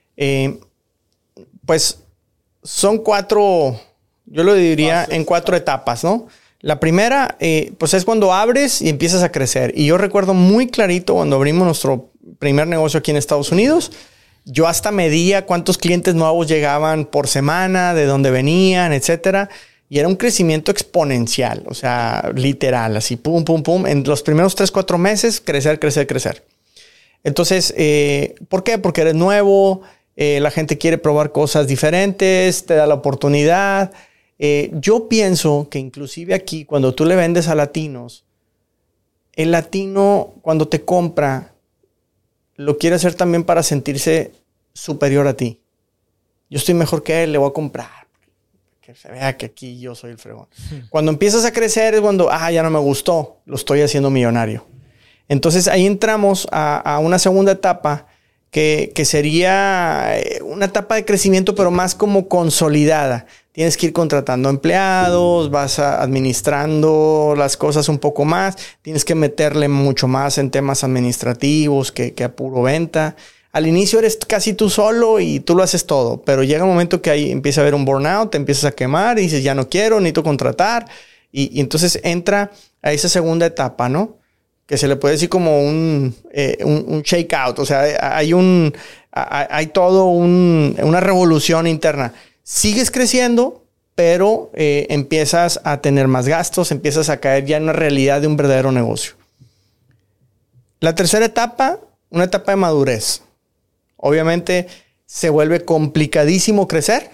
Pues son 4, yo lo diría en 4 etapas, ¿no? La primera, pues es cuando abres y empiezas a crecer. Y yo recuerdo muy clarito cuando abrimos nuestro primer negocio aquí en Estados Unidos. Yo hasta medía cuántos clientes nuevos llegaban por semana, de dónde venían, etcétera. Y era un crecimiento exponencial, o sea, literal, así, pum, pum, pum. En los primeros 3, 4 meses, crecer, crecer, crecer. Entonces, ¿por qué? Porque eres nuevo, la gente quiere probar cosas diferentes, te da la oportunidad. Yo pienso que inclusive aquí, cuando tú le vendes a latinos, el latino, cuando te compra, lo quiere hacer también para sentirse superior a ti. Yo estoy mejor que él, le voy a comprar. Que se vea que aquí yo soy el fregón. Cuando empiezas a crecer es cuando, ya no me gustó, lo estoy haciendo millonario. Entonces ahí entramos a una segunda etapa que sería una etapa de crecimiento, pero más como consolidada. Tienes que ir contratando empleados, vas administrando las cosas un poco más, tienes que meterle mucho más en temas administrativos que a puro venta. Al inicio eres casi tú solo y tú lo haces todo, pero llega un momento que ahí empieza a haber un burnout, te empiezas a quemar y dices, ya no quiero, necesito contratar. Y entonces entra a esa segunda etapa, ¿no? Que se le puede decir como un shakeout. O sea, hay todo una revolución interna. Sigues creciendo, pero empiezas a tener más gastos, empiezas a caer ya en una realidad de un verdadero negocio. La tercera etapa, una etapa de madurez. Obviamente se vuelve complicadísimo crecer.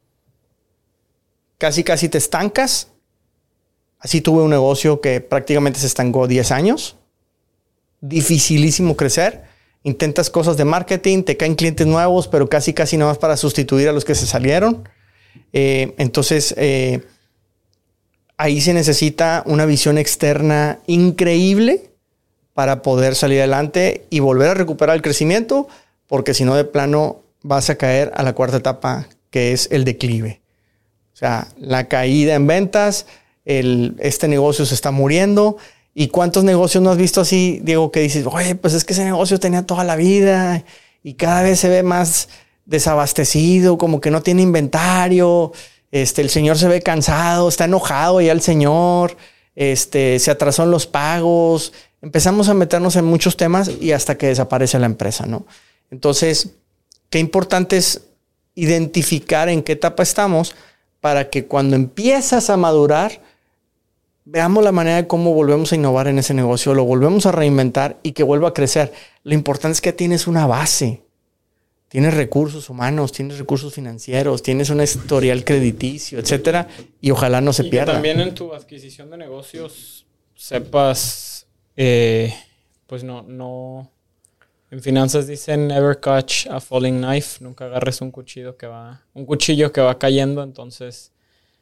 Casi te estancas. Así tuve un negocio que prácticamente se estancó 10 años. Dificilísimo crecer. Intentas cosas de marketing, te caen clientes nuevos, pero casi nada más para sustituir a los que se salieron. Entonces, ahí se necesita una visión externa increíble para poder salir adelante y volver a recuperar el crecimiento, porque si no, de plano vas a caer a la cuarta etapa, que es el declive. O sea, la caída en ventas, este negocio se está muriendo. ¿Y cuántos negocios no has visto así, Diego, que dices, oye, pues es que ese negocio tenía toda la vida y cada vez se ve más desabastecido, como que no tiene inventario, el señor se ve cansado, está enojado ya el señor, se atrasó en los pagos, empezamos a meternos en muchos temas y hasta que desaparece la empresa, ¿no? Entonces, qué importante es identificar en qué etapa estamos para que cuando empiezas a madurar, veamos la manera de cómo volvemos a innovar en ese negocio, lo volvemos a reinventar y que vuelva a crecer. Lo importante es que tienes una base. Tienes recursos humanos, tienes recursos financieros, tienes un historial crediticio, etcétera, y ojalá no se pierda. Que también en tu adquisición de negocios sepas, pues no. En finanzas dicen never catch a falling knife, nunca agarres un cuchillo que va cayendo. Entonces,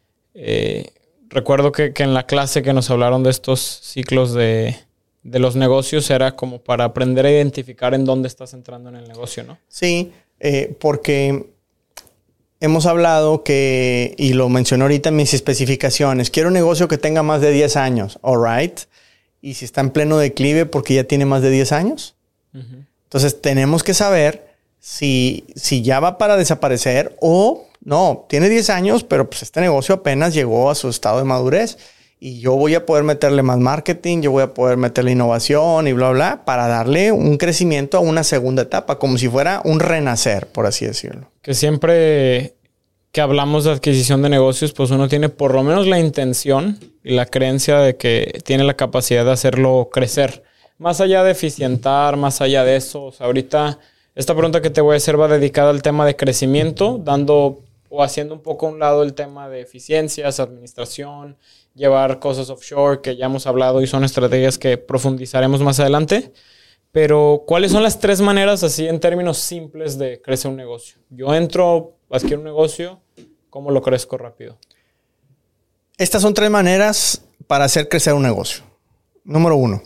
recuerdo que en la clase que nos hablaron de estos ciclos de los negocios era como para aprender a identificar en dónde estás entrando en el negocio, ¿no? Sí, porque hemos hablado que, y lo mencioné ahorita en mis especificaciones, quiero un negocio que tenga más de 10 años, all right. Y si está en pleno declive porque ya tiene más de 10 años. Uh-huh. Entonces tenemos que saber si ya va para desaparecer o no, tiene 10 años, pero pues este negocio apenas llegó a su estado de madurez. Y yo voy a poder meterle más marketing, yo voy a poder meterle innovación y bla, bla, para darle un crecimiento a una segunda etapa, como si fuera un renacer, por así decirlo. Que siempre que hablamos de adquisición de negocios, pues uno tiene por lo menos la intención y la creencia de que tiene la capacidad de hacerlo crecer. Más allá de eficientar, más allá de eso. O sea, ahorita esta pregunta que te voy a hacer va dedicada al tema de crecimiento, dando o haciendo un poco a un lado el tema de eficiencias, administración, llevar cosas offshore que ya hemos hablado y son estrategias que profundizaremos más adelante. Pero, ¿cuáles son las 3 maneras, así en términos simples, de crecer un negocio? Yo entro, adquiero un negocio, ¿cómo lo crezco rápido? Estas son 3 maneras para hacer crecer un negocio. Número 1.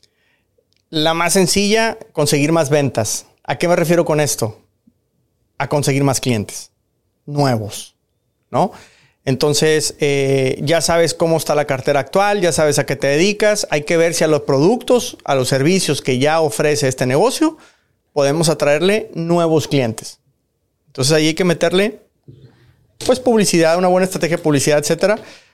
La más sencilla, conseguir más ventas. ¿A qué me refiero con esto? A conseguir más clientes nuevos, ¿no? Entonces, ya sabes cómo está la cartera actual, ya sabes a qué te dedicas. Hay que ver si a los productos, a los servicios que ya ofrece este negocio, podemos atraerle nuevos clientes. Entonces, ahí hay que meterle, pues, publicidad, una buena estrategia de publicidad, etcétera,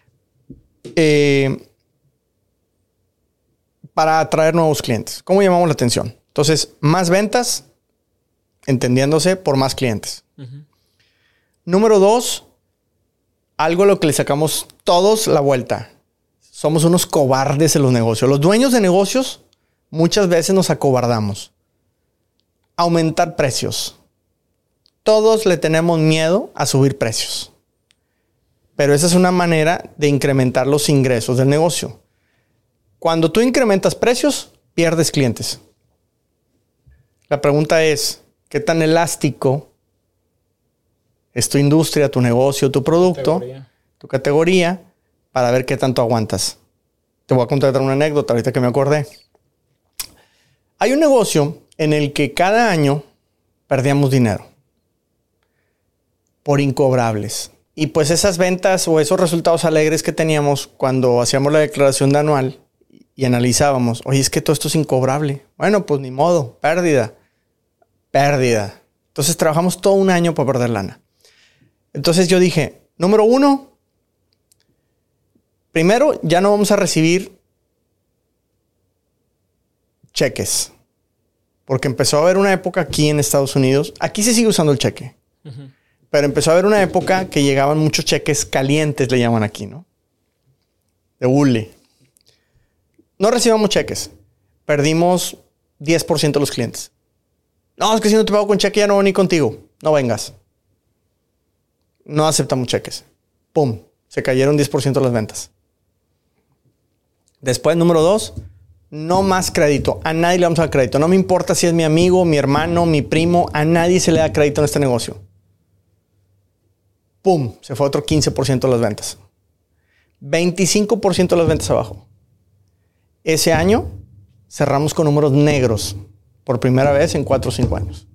para atraer nuevos clientes. ¿Cómo llamamos la atención? Entonces, más ventas, entendiéndose por más clientes. Uh-huh. Número 2, algo a lo que le sacamos todos la vuelta. Somos unos cobardes en los negocios. Los dueños de negocios muchas veces nos acobardamos. Aumentar precios. Todos le tenemos miedo a subir precios. Pero esa es una manera de incrementar los ingresos del negocio. Cuando tú incrementas precios, pierdes clientes. La pregunta es, ¿qué tan elástico es tu industria, tu negocio, tu producto, tu categoría, para ver qué tanto aguantas? Te voy a contar una anécdota ahorita que me acordé. Hay un negocio en el que cada año perdíamos dinero por incobrables. Y pues esas ventas o esos resultados alegres que teníamos cuando hacíamos la declaración de anual y analizábamos, oye, es que todo esto es incobrable. Bueno, pues ni modo, pérdida. Entonces trabajamos todo un año para perder lana. Entonces yo dije, número 1, primero ya no vamos a recibir cheques. Porque empezó a haber una época aquí en Estados Unidos, aquí se sigue usando el cheque. Uh-huh. Pero empezó a haber una época que llegaban muchos cheques calientes, le llaman aquí, ¿no? De hule. No recibamos cheques. Perdimos 10% de los clientes. No, es que si no te pago con cheque ya no voy ni contigo. No vengas. No aceptamos cheques. ¡Pum! Se cayeron 10% de las ventas. Después, número 2, no más crédito. A nadie le vamos a dar crédito. No me importa si es mi amigo, mi hermano, mi primo. A nadie se le da crédito en este negocio. ¡Pum! Se fue otro 15% de las ventas. 25% de las ventas abajo. Ese año cerramos con números negros por primera vez en 4 o 5 años.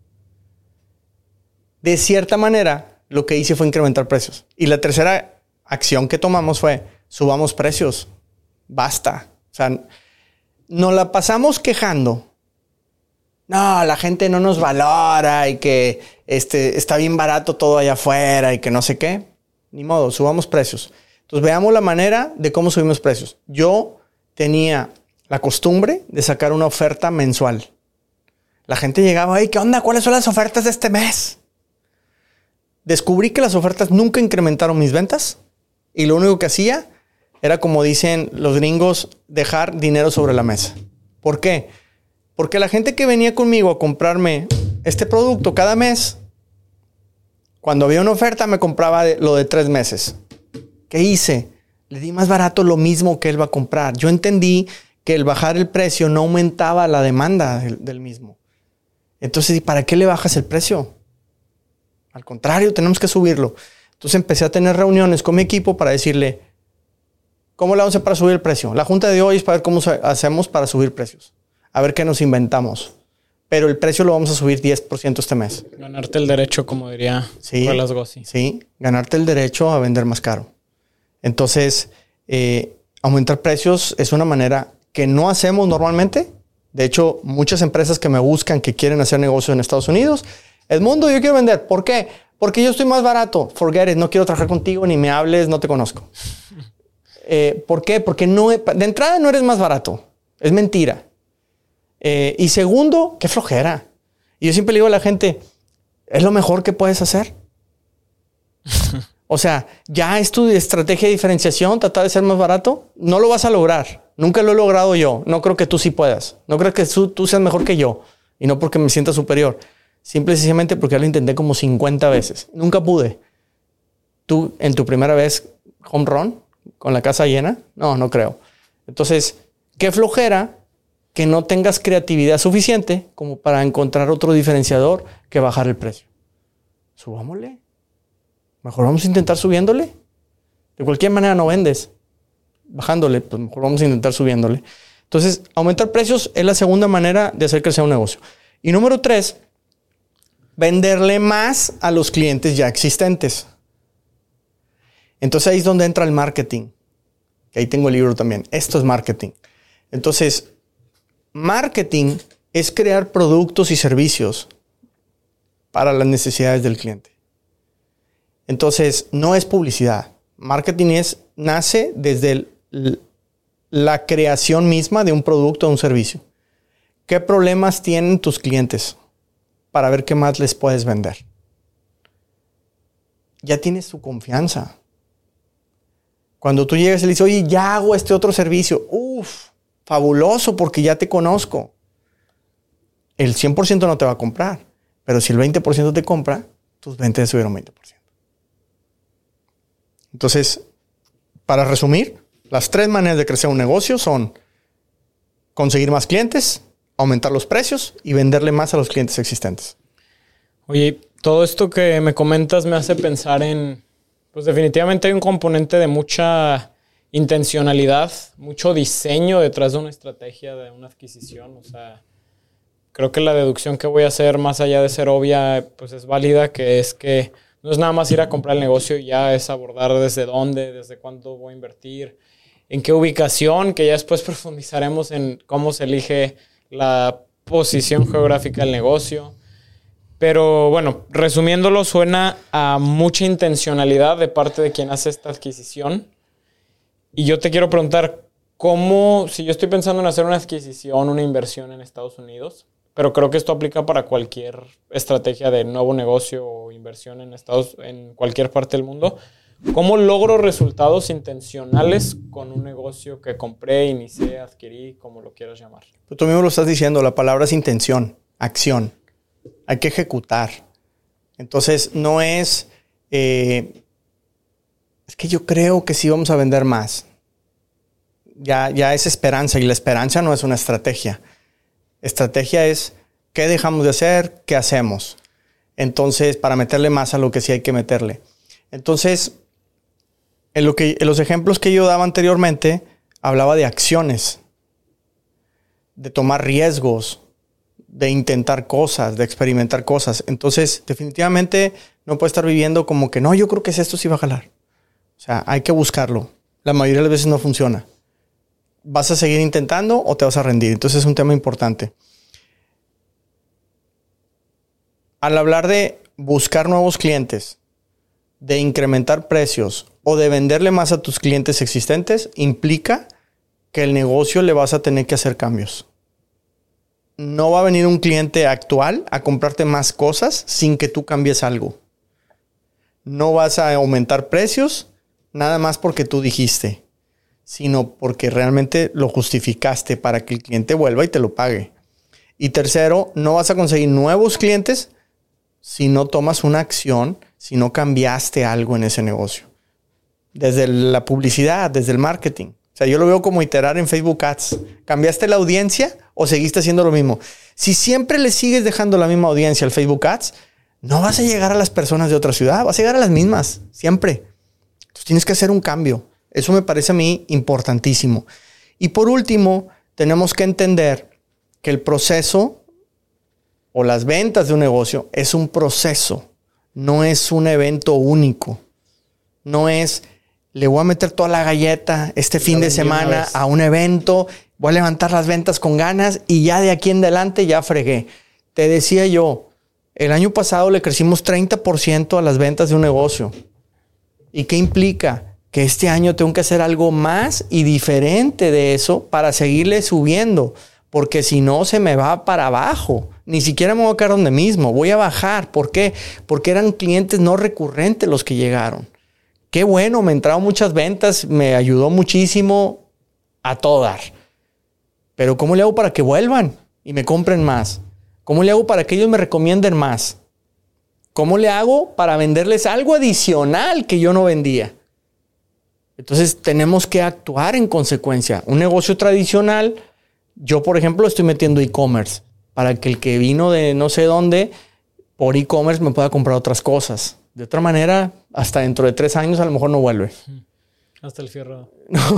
De cierta manera, lo que hice fue incrementar precios. Y la tercera acción que tomamos fue, subamos precios. Basta. O sea, nos la pasamos quejando. No, la gente no nos valora y que está bien barato todo allá afuera y que no sé qué. Ni modo, subamos precios. Entonces, veamos la manera de cómo subimos precios. Yo tenía la costumbre de sacar una oferta mensual. La gente llegaba, ¿qué onda? ¿Cuáles son las ofertas de este mes? Descubrí que las ofertas nunca incrementaron mis ventas y lo único que hacía era, como dicen los gringos, dejar dinero sobre la mesa. ¿Por qué? Porque la gente que venía conmigo a comprarme este producto cada mes, cuando había una oferta me compraba lo de 3 meses. ¿Qué hice? Le di más barato lo mismo que él va a comprar. Yo entendí que el bajar el precio no aumentaba la demanda del mismo. Entonces, ¿y para qué le bajas el precio? Al contrario, tenemos que subirlo. Entonces empecé a tener reuniones con mi equipo para decirle, ¿cómo le vamos a hacer para subir el precio? La junta de hoy es para ver cómo hacemos para subir precios. A ver qué nos inventamos. Pero el precio lo vamos a subir 10% este mes. Ganarte el derecho, como diría Wallace Gossi. Sí, ganarte el derecho a vender más caro. Entonces, aumentar precios es una manera que no hacemos normalmente. De hecho, muchas empresas que me buscan, que quieren hacer negocio en Estados Unidos, Edmundo, yo quiero vender. ¿Por qué? Porque yo estoy más barato. Forget it. No quiero trabajar contigo, ni me hables, no te conozco. ¿Por qué? Porque de entrada no eres más barato. Es mentira. Y segundo, qué flojera. Y yo siempre le digo a la gente, es lo mejor que puedes hacer. O sea, ya es tu estrategia de diferenciación, tratar de ser más barato. No lo vas a lograr. Nunca lo he logrado yo. No creo que tú sí puedas. No creo que tú seas mejor que yo. Y no porque me sienta superior. Simple y sencillamente porque ya lo intenté como 50 veces. Nunca pude. ¿Tú en tu primera vez home run con la casa llena? No creo. Entonces, qué flojera que no tengas creatividad suficiente como para encontrar otro diferenciador que bajar el precio. Subámosle. Mejor vamos a intentar subiéndole. De cualquier manera no vendes. Bajándole, pues mejor vamos a intentar subiéndole. Entonces, aumentar precios es la segunda manera de hacer crecer un negocio. Y número 3, venderle más a los clientes ya existentes. Entonces ahí es donde entra el marketing. Que ahí tengo el libro también. Esto es marketing. Entonces, marketing es crear productos y servicios para las necesidades del cliente. Entonces, no es publicidad. Marketing nace desde la creación misma de un producto o un servicio. ¿Qué problemas tienen tus clientes para ver qué más les puedes vender? Ya tienes su confianza. Cuando tú llegas y le dices, oye, ya hago este otro servicio. Fabuloso, porque ya te conozco. El 100% no te va a comprar. Pero si el 20% te compra, tus ventas subieron 20%. Entonces, para resumir, las 3 maneras de crecer un negocio son conseguir más clientes, aumentar los precios y venderle más a los clientes existentes. Oye, todo esto que me comentas me hace pensar en, pues definitivamente hay un componente de mucha intencionalidad, mucho diseño detrás de una estrategia, de una adquisición. O sea, creo que la deducción que voy a hacer, más allá de ser obvia, pues es válida, que es que no es nada más ir a comprar el negocio y ya es abordar desde dónde, desde cuánto voy a invertir, en qué ubicación, que ya después profundizaremos en cómo se elige la posición geográfica del negocio. Pero bueno, resumiéndolo, suena a mucha intencionalidad de parte de quien hace esta adquisición. Y yo te quiero preguntar, ¿cómo, si yo estoy pensando en hacer una adquisición, una inversión en Estados Unidos, pero creo que esto aplica para cualquier estrategia de nuevo negocio o inversión en cualquier parte del mundo, ¿cómo logro resultados intencionales con un negocio que compré, inicié, adquirí, como lo quieras llamar? Pero tú mismo lo estás diciendo, la palabra es intención, acción. Hay que ejecutar. Entonces, no es... es que yo creo que sí vamos a vender más. Ya es esperanza, y la esperanza no es una estrategia. Estrategia es qué dejamos de hacer, qué hacemos. Entonces, para meterle más a lo que sí hay que meterle. Entonces, en los ejemplos que yo daba anteriormente, hablaba de acciones, de tomar riesgos, de intentar cosas, de experimentar cosas. Entonces, definitivamente no puede estar viviendo como que no, yo creo que esto sí va a jalar. O sea, hay que buscarlo. La mayoría de las veces no funciona. ¿Vas a seguir intentando o te vas a rendir? Entonces es un tema importante. Al hablar de buscar nuevos clientes, de incrementar precios o de venderle más a tus clientes existentes, implica que el negocio le vas a tener que hacer cambios. No va a venir un cliente actual a comprarte más cosas sin que tú cambies algo. no vas a aumentar precios nada más porque tú dijiste, sino porque realmente lo justificaste para que el cliente vuelva y te lo pague. Y tercero, no vas a conseguir nuevos clientes si no tomas una acción, si no cambiaste algo en ese negocio. Desde la publicidad, desde el marketing. O sea, yo lo veo como iterar en Facebook Ads. ¿Cambiaste la audiencia o seguiste haciendo lo mismo? Si siempre le sigues dejando la misma audiencia al Facebook Ads, no vas a llegar a las personas de otra ciudad. Vas a llegar a las mismas, siempre. Entonces tienes que hacer un cambio. Eso me parece a mí importantísimo. Y por último, tenemos que entender que el proceso o las ventas de un negocio es un proceso. No es un evento único. No es, le voy a meter toda la galleta este fin de semana a un evento, voy a levantar las ventas con ganas y ya de aquí en adelante ya fregué. Te decía yo, el año pasado le crecimos 30% a las ventas de un negocio. ¿Y qué implica? Que este año tengo que hacer algo más y diferente de eso para seguirle subiendo. Porque si no, se me va para abajo. Ni siquiera me voy a quedar donde mismo. Voy a bajar. ¿Por qué? Porque eran clientes no recurrentes los que llegaron. Qué bueno, me entraron muchas ventas. Me ayudó muchísimo a todo dar. Pero ¿cómo le hago para que vuelvan y me compren más? ¿Cómo le hago para que ellos me recomienden más? ¿Cómo le hago para venderles algo adicional que yo no vendía? Entonces tenemos que actuar en consecuencia. Un negocio tradicional, yo por ejemplo estoy metiendo e-commerce para que el que vino de no sé dónde por e-commerce me pueda comprar otras cosas. De otra manera, hasta dentro de 3 años a lo mejor no vuelve. Hasta el fierro.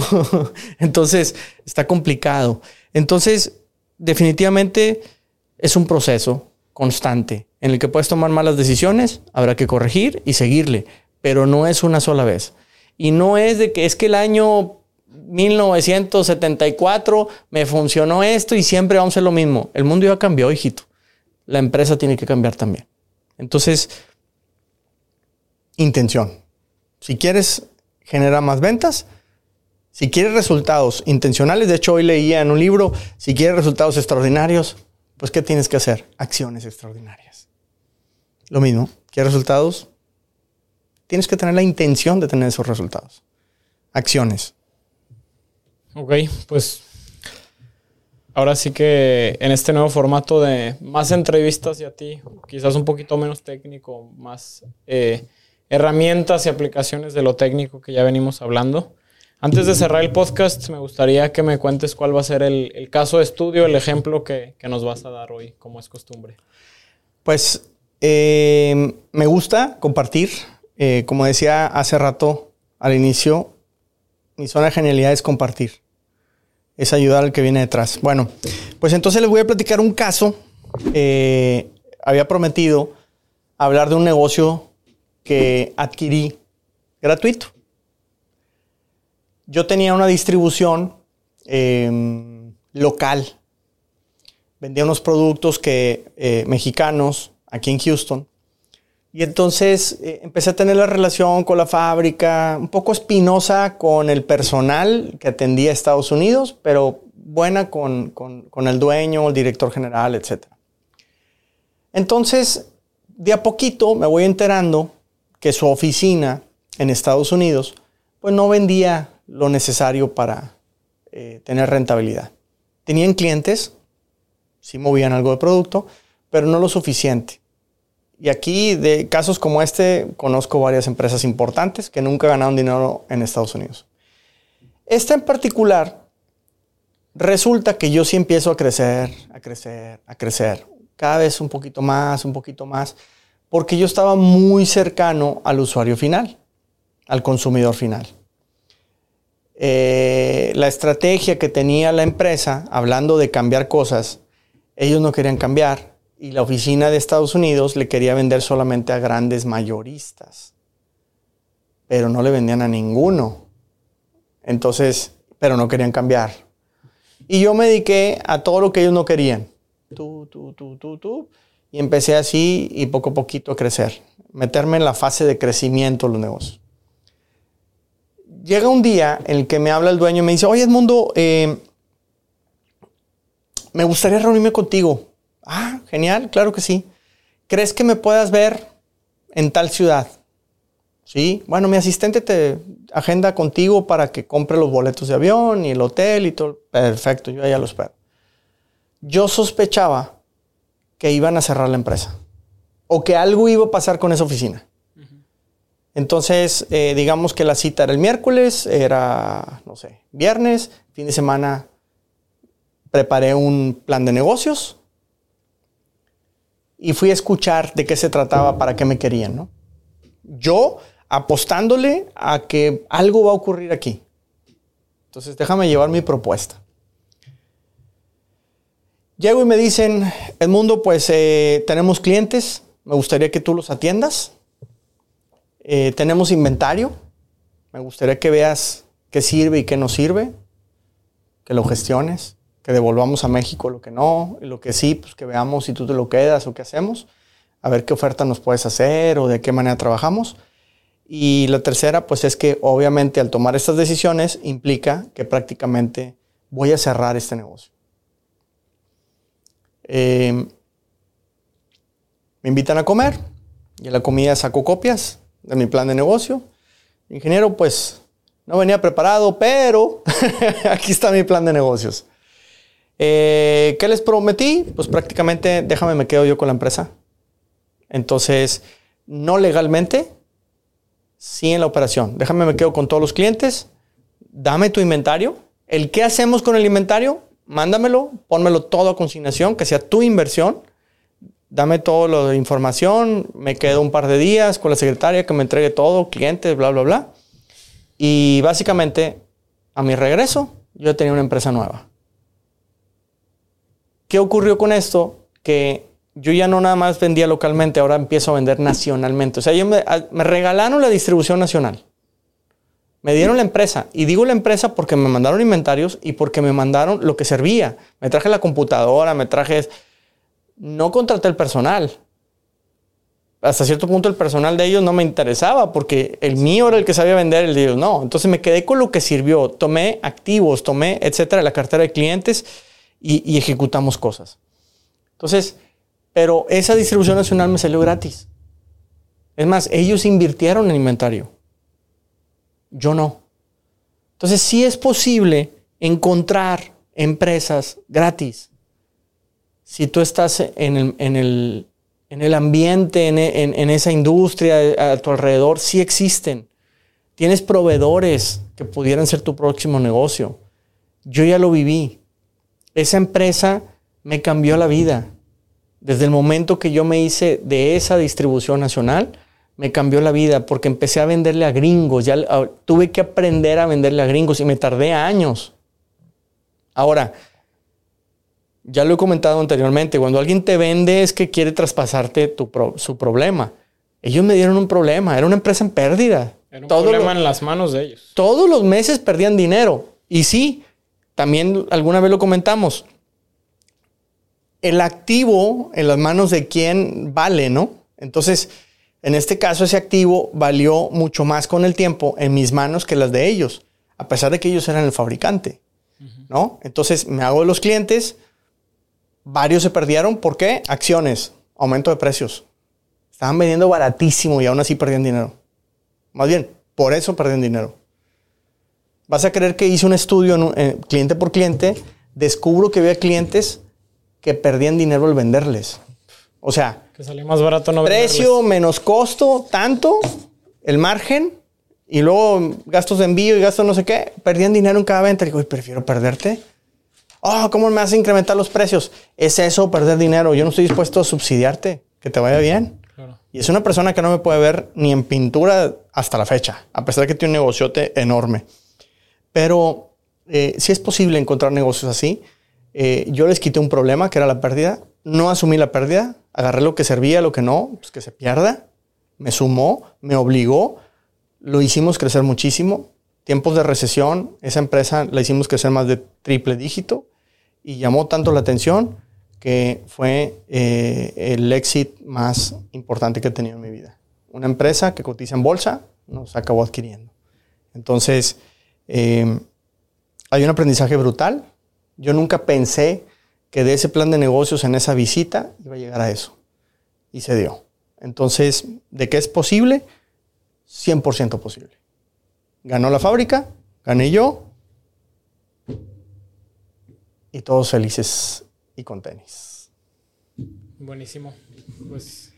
Entonces está complicado. Entonces definitivamente es un proceso constante en el que puedes tomar malas decisiones, habrá que corregir y seguirle, pero no es una sola vez. Y no es de que es que el año 1974 me funcionó esto y siempre vamos a hacer lo mismo. El mundo ya cambió, hijito. La empresa tiene que cambiar también. Entonces, intención. Si quieres generar más ventas, si quieres resultados intencionales, de hecho hoy leía en un libro, si quieres resultados extraordinarios, pues ¿qué tienes que hacer? Acciones extraordinarias. Lo mismo, ¿quieres resultados? Tienes que tener la intención de tener esos resultados. Acciones. Ok, pues ahora sí que en este nuevo formato de más entrevistas y a ti, quizás un poquito menos técnico, más herramientas y aplicaciones de lo técnico que ya venimos hablando. Antes de cerrar el podcast, me gustaría que me cuentes cuál va a ser el caso de estudio, el ejemplo que nos vas a dar hoy, como es costumbre. Pues me gusta compartir. Como decía hace rato al inicio, mi zona de genialidad es compartir. Es ayudar al que viene detrás. Bueno, pues entonces les voy a platicar un caso. Había prometido hablar de un negocio que adquirí gratuito. Yo tenía una distribución local. Vendía unos productos mexicanos aquí en Houston. Y entonces empecé a tener la relación con la fábrica, un poco espinosa con el personal que atendía a Estados Unidos, pero buena con el dueño, el director general, etc. Entonces, de a poquito me voy enterando que su oficina en Estados Unidos pues no vendía lo necesario para tener rentabilidad. Tenían clientes, sí movían algo de producto, pero no lo suficiente. Y aquí, de casos como este, conozco varias empresas importantes que nunca ganaron dinero en Estados Unidos. Esta en particular, resulta que yo sí empiezo a crecer. Cada vez un poquito más, porque yo estaba muy cercano al usuario final, al consumidor final. La estrategia que tenía la empresa, hablando de cambiar cosas, ellos no querían cambiar. Y la oficina de Estados Unidos le quería vender solamente a grandes mayoristas. Pero no le vendían a ninguno. Entonces, pero no querían cambiar. Y yo me dediqué a todo lo que ellos no querían. Y empecé así y poco a poquito a crecer. Meterme en la fase de crecimiento de los negocios. Llega un día en el que me habla el dueño y me dice, oye Edmundo, me gustaría reunirme contigo. Ah, genial, claro que sí. ¿Crees que me puedas ver en tal ciudad? Sí, bueno, mi asistente te agenda contigo para que compre los boletos de avión y el hotel y todo. Perfecto, yo ya lo espero. Yo sospechaba que iban a cerrar la empresa o que algo iba a pasar con esa oficina. Entonces, digamos que la cita era el miércoles, era, no sé, viernes, fin de semana preparé un plan de negocios y fui a escuchar de qué se trataba, para qué me querían, ¿no? Yo apostándole a que algo va a ocurrir aquí. Entonces, déjame llevar mi propuesta. Llego y me dicen, Edmundo, pues tenemos clientes, me gustaría que tú los atiendas. Tenemos inventario, me gustaría que veas qué sirve y qué no sirve, que lo gestiones, que devolvamos a México lo que no, y lo que sí, pues que veamos si tú te lo quedas o qué hacemos, a ver qué oferta nos puedes hacer o de qué manera trabajamos. Y la tercera, pues es que obviamente al tomar estas decisiones implica que prácticamente voy a cerrar este negocio. Me invitan a comer y en la comida saco copias de mi plan de negocio. Ingeniero, pues no venía preparado, pero aquí está mi plan de negocios. ¿Qué les prometí? Pues prácticamente déjame me quedo yo con la empresa. Entonces, no legalmente, sí en la operación. Déjame me quedo con todos los clientes, dame tu inventario. El qué hacemos con el inventario, mándamelo, pónmelo todo a consignación, que sea tu inversión. Dame toda la información, me quedo un par de días con la secretaria que me entregue todo, clientes, bla, bla, bla. Y básicamente, a mi regreso, yo tenía una empresa nueva. ¿Qué ocurrió con esto? Que yo ya no nada más vendía localmente, ahora empiezo a vender nacionalmente. O sea, me regalaron la distribución nacional. Me dieron la empresa. Y digo la empresa porque me mandaron inventarios y porque me mandaron lo que servía. Me traje la computadora, no contraté el personal. Hasta cierto punto el personal de ellos no me interesaba porque el mío era el que sabía vender, el de ellos no. Entonces me quedé con lo que sirvió. Tomé activos, etcétera, la cartera de clientes y ejecutamos cosas. Entonces, pero esa distribución nacional me salió gratis. Es más, ellos invirtieron en inventario. Yo no. Entonces sí es posible encontrar empresas gratis. Si tú estás en el ambiente, en esa industria a tu alrededor, sí existen. Tienes proveedores que pudieran ser tu próximo negocio. Yo ya lo viví. Esa empresa me cambió la vida. Desde el momento que yo me hice de esa distribución nacional, me cambió la vida porque empecé a venderle a gringos. Tuve que aprender a venderle a gringos y me tardé años. Ahora, ya lo he comentado anteriormente, cuando alguien te vende es que quiere traspasarte su problema. Ellos me dieron un problema, era una empresa en pérdida. Era un problema en las manos de ellos. Todos los meses perdían dinero. Y sí, también alguna vez lo comentamos. El activo en las manos de quién vale, ¿no? Entonces, en este caso, ese activo valió mucho más con el tiempo en mis manos que las de ellos, a pesar de que ellos eran el fabricante, ¿no? Entonces, me hago de los clientes. Varios se perdieron. ¿Por qué? Acciones, aumento de precios. Estaban vendiendo baratísimo y aún así perdían dinero. Más bien, por eso perdían dinero. Vas a creer que hice un estudio cliente por cliente. Descubro que había clientes que perdían dinero al venderles. O sea, que salía más barato no precio venderles. Menos costo, tanto, el margen, y luego gastos de envío y gastos no sé qué. Perdían dinero en cada venta. Digo, prefiero perderte. ¿Cómo me hace incrementar los precios? Es eso, perder dinero. Yo no estoy dispuesto a subsidiarte. Que te vaya bien. Claro. Y es una persona que no me puede ver ni en pintura hasta la fecha, a pesar de que tiene un negociote enorme. Pero sí es posible encontrar negocios así. Yo les quité un problema, que era la pérdida. No asumí la pérdida. Agarré lo que servía, lo que no, pues que se pierda. Me sumó, me obligó. Lo hicimos crecer muchísimo. Tiempos de recesión, esa empresa la hicimos crecer más de triple dígito y llamó tanto la atención que fue el éxito más importante que he tenido en mi vida. Una empresa que cotiza en bolsa nos acabó adquiriendo. Entonces, hay un aprendizaje brutal. Yo nunca pensé que de ese plan de negocios en esa visita iba a llegar a eso. Y se dio. Entonces, ¿de qué es posible? 100% posible. Ganó la fábrica, gané yo y todos felices y con tenis. Buenísimo. Pues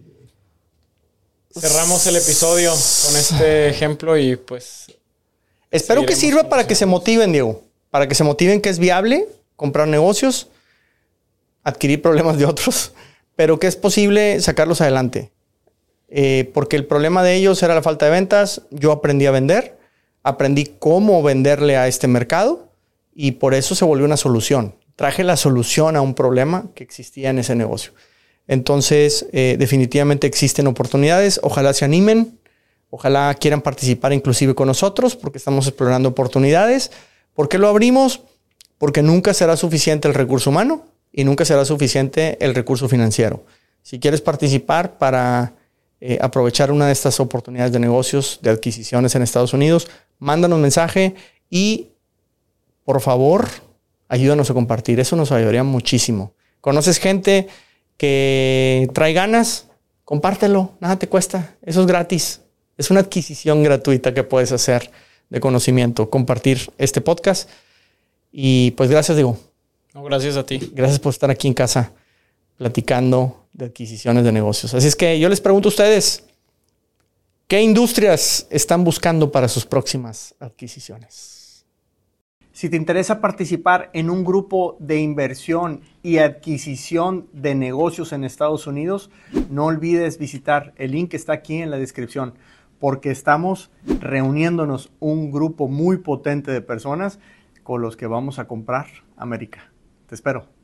cerramos el episodio con este ejemplo y pues... Espero que sirva para que se motiven, Diego. Para que se motiven que es viable comprar negocios, adquirir problemas de otros, pero que es posible sacarlos adelante. Porque el problema de ellos era la falta de ventas. Yo aprendí a vender, aprendí cómo venderle a este mercado y por eso se volvió una solución. Traje la solución a un problema que existía en ese negocio. Entonces, definitivamente existen oportunidades. Ojalá se animen, ojalá quieran participar inclusive con nosotros porque estamos explorando oportunidades. ¿Por qué lo abrimos? Porque nunca será suficiente el recurso humano y nunca será suficiente el recurso financiero. Si quieres participar para aprovechar una de estas oportunidades de negocios, de adquisiciones en Estados Unidos, mándanos mensaje y, por favor, ayúdanos a compartir. Eso nos ayudaría muchísimo. ¿Conoces gente que trae ganas? Compártelo. Nada te cuesta. Eso es gratis. Es una adquisición gratuita que puedes hacer de conocimiento. Compartir este podcast. Y pues gracias, Diego. No, gracias a ti. Gracias por estar aquí en casa platicando de adquisiciones de negocios. Así es que yo les pregunto a ustedes, ¿qué industrias están buscando para sus próximas adquisiciones? Si te interesa participar en un grupo de inversión y adquisición de negocios en Estados Unidos, no olvides visitar el link que está aquí en la descripción, porque estamos reuniéndonos un grupo muy potente de personas con los que vamos a comprar América. Te espero.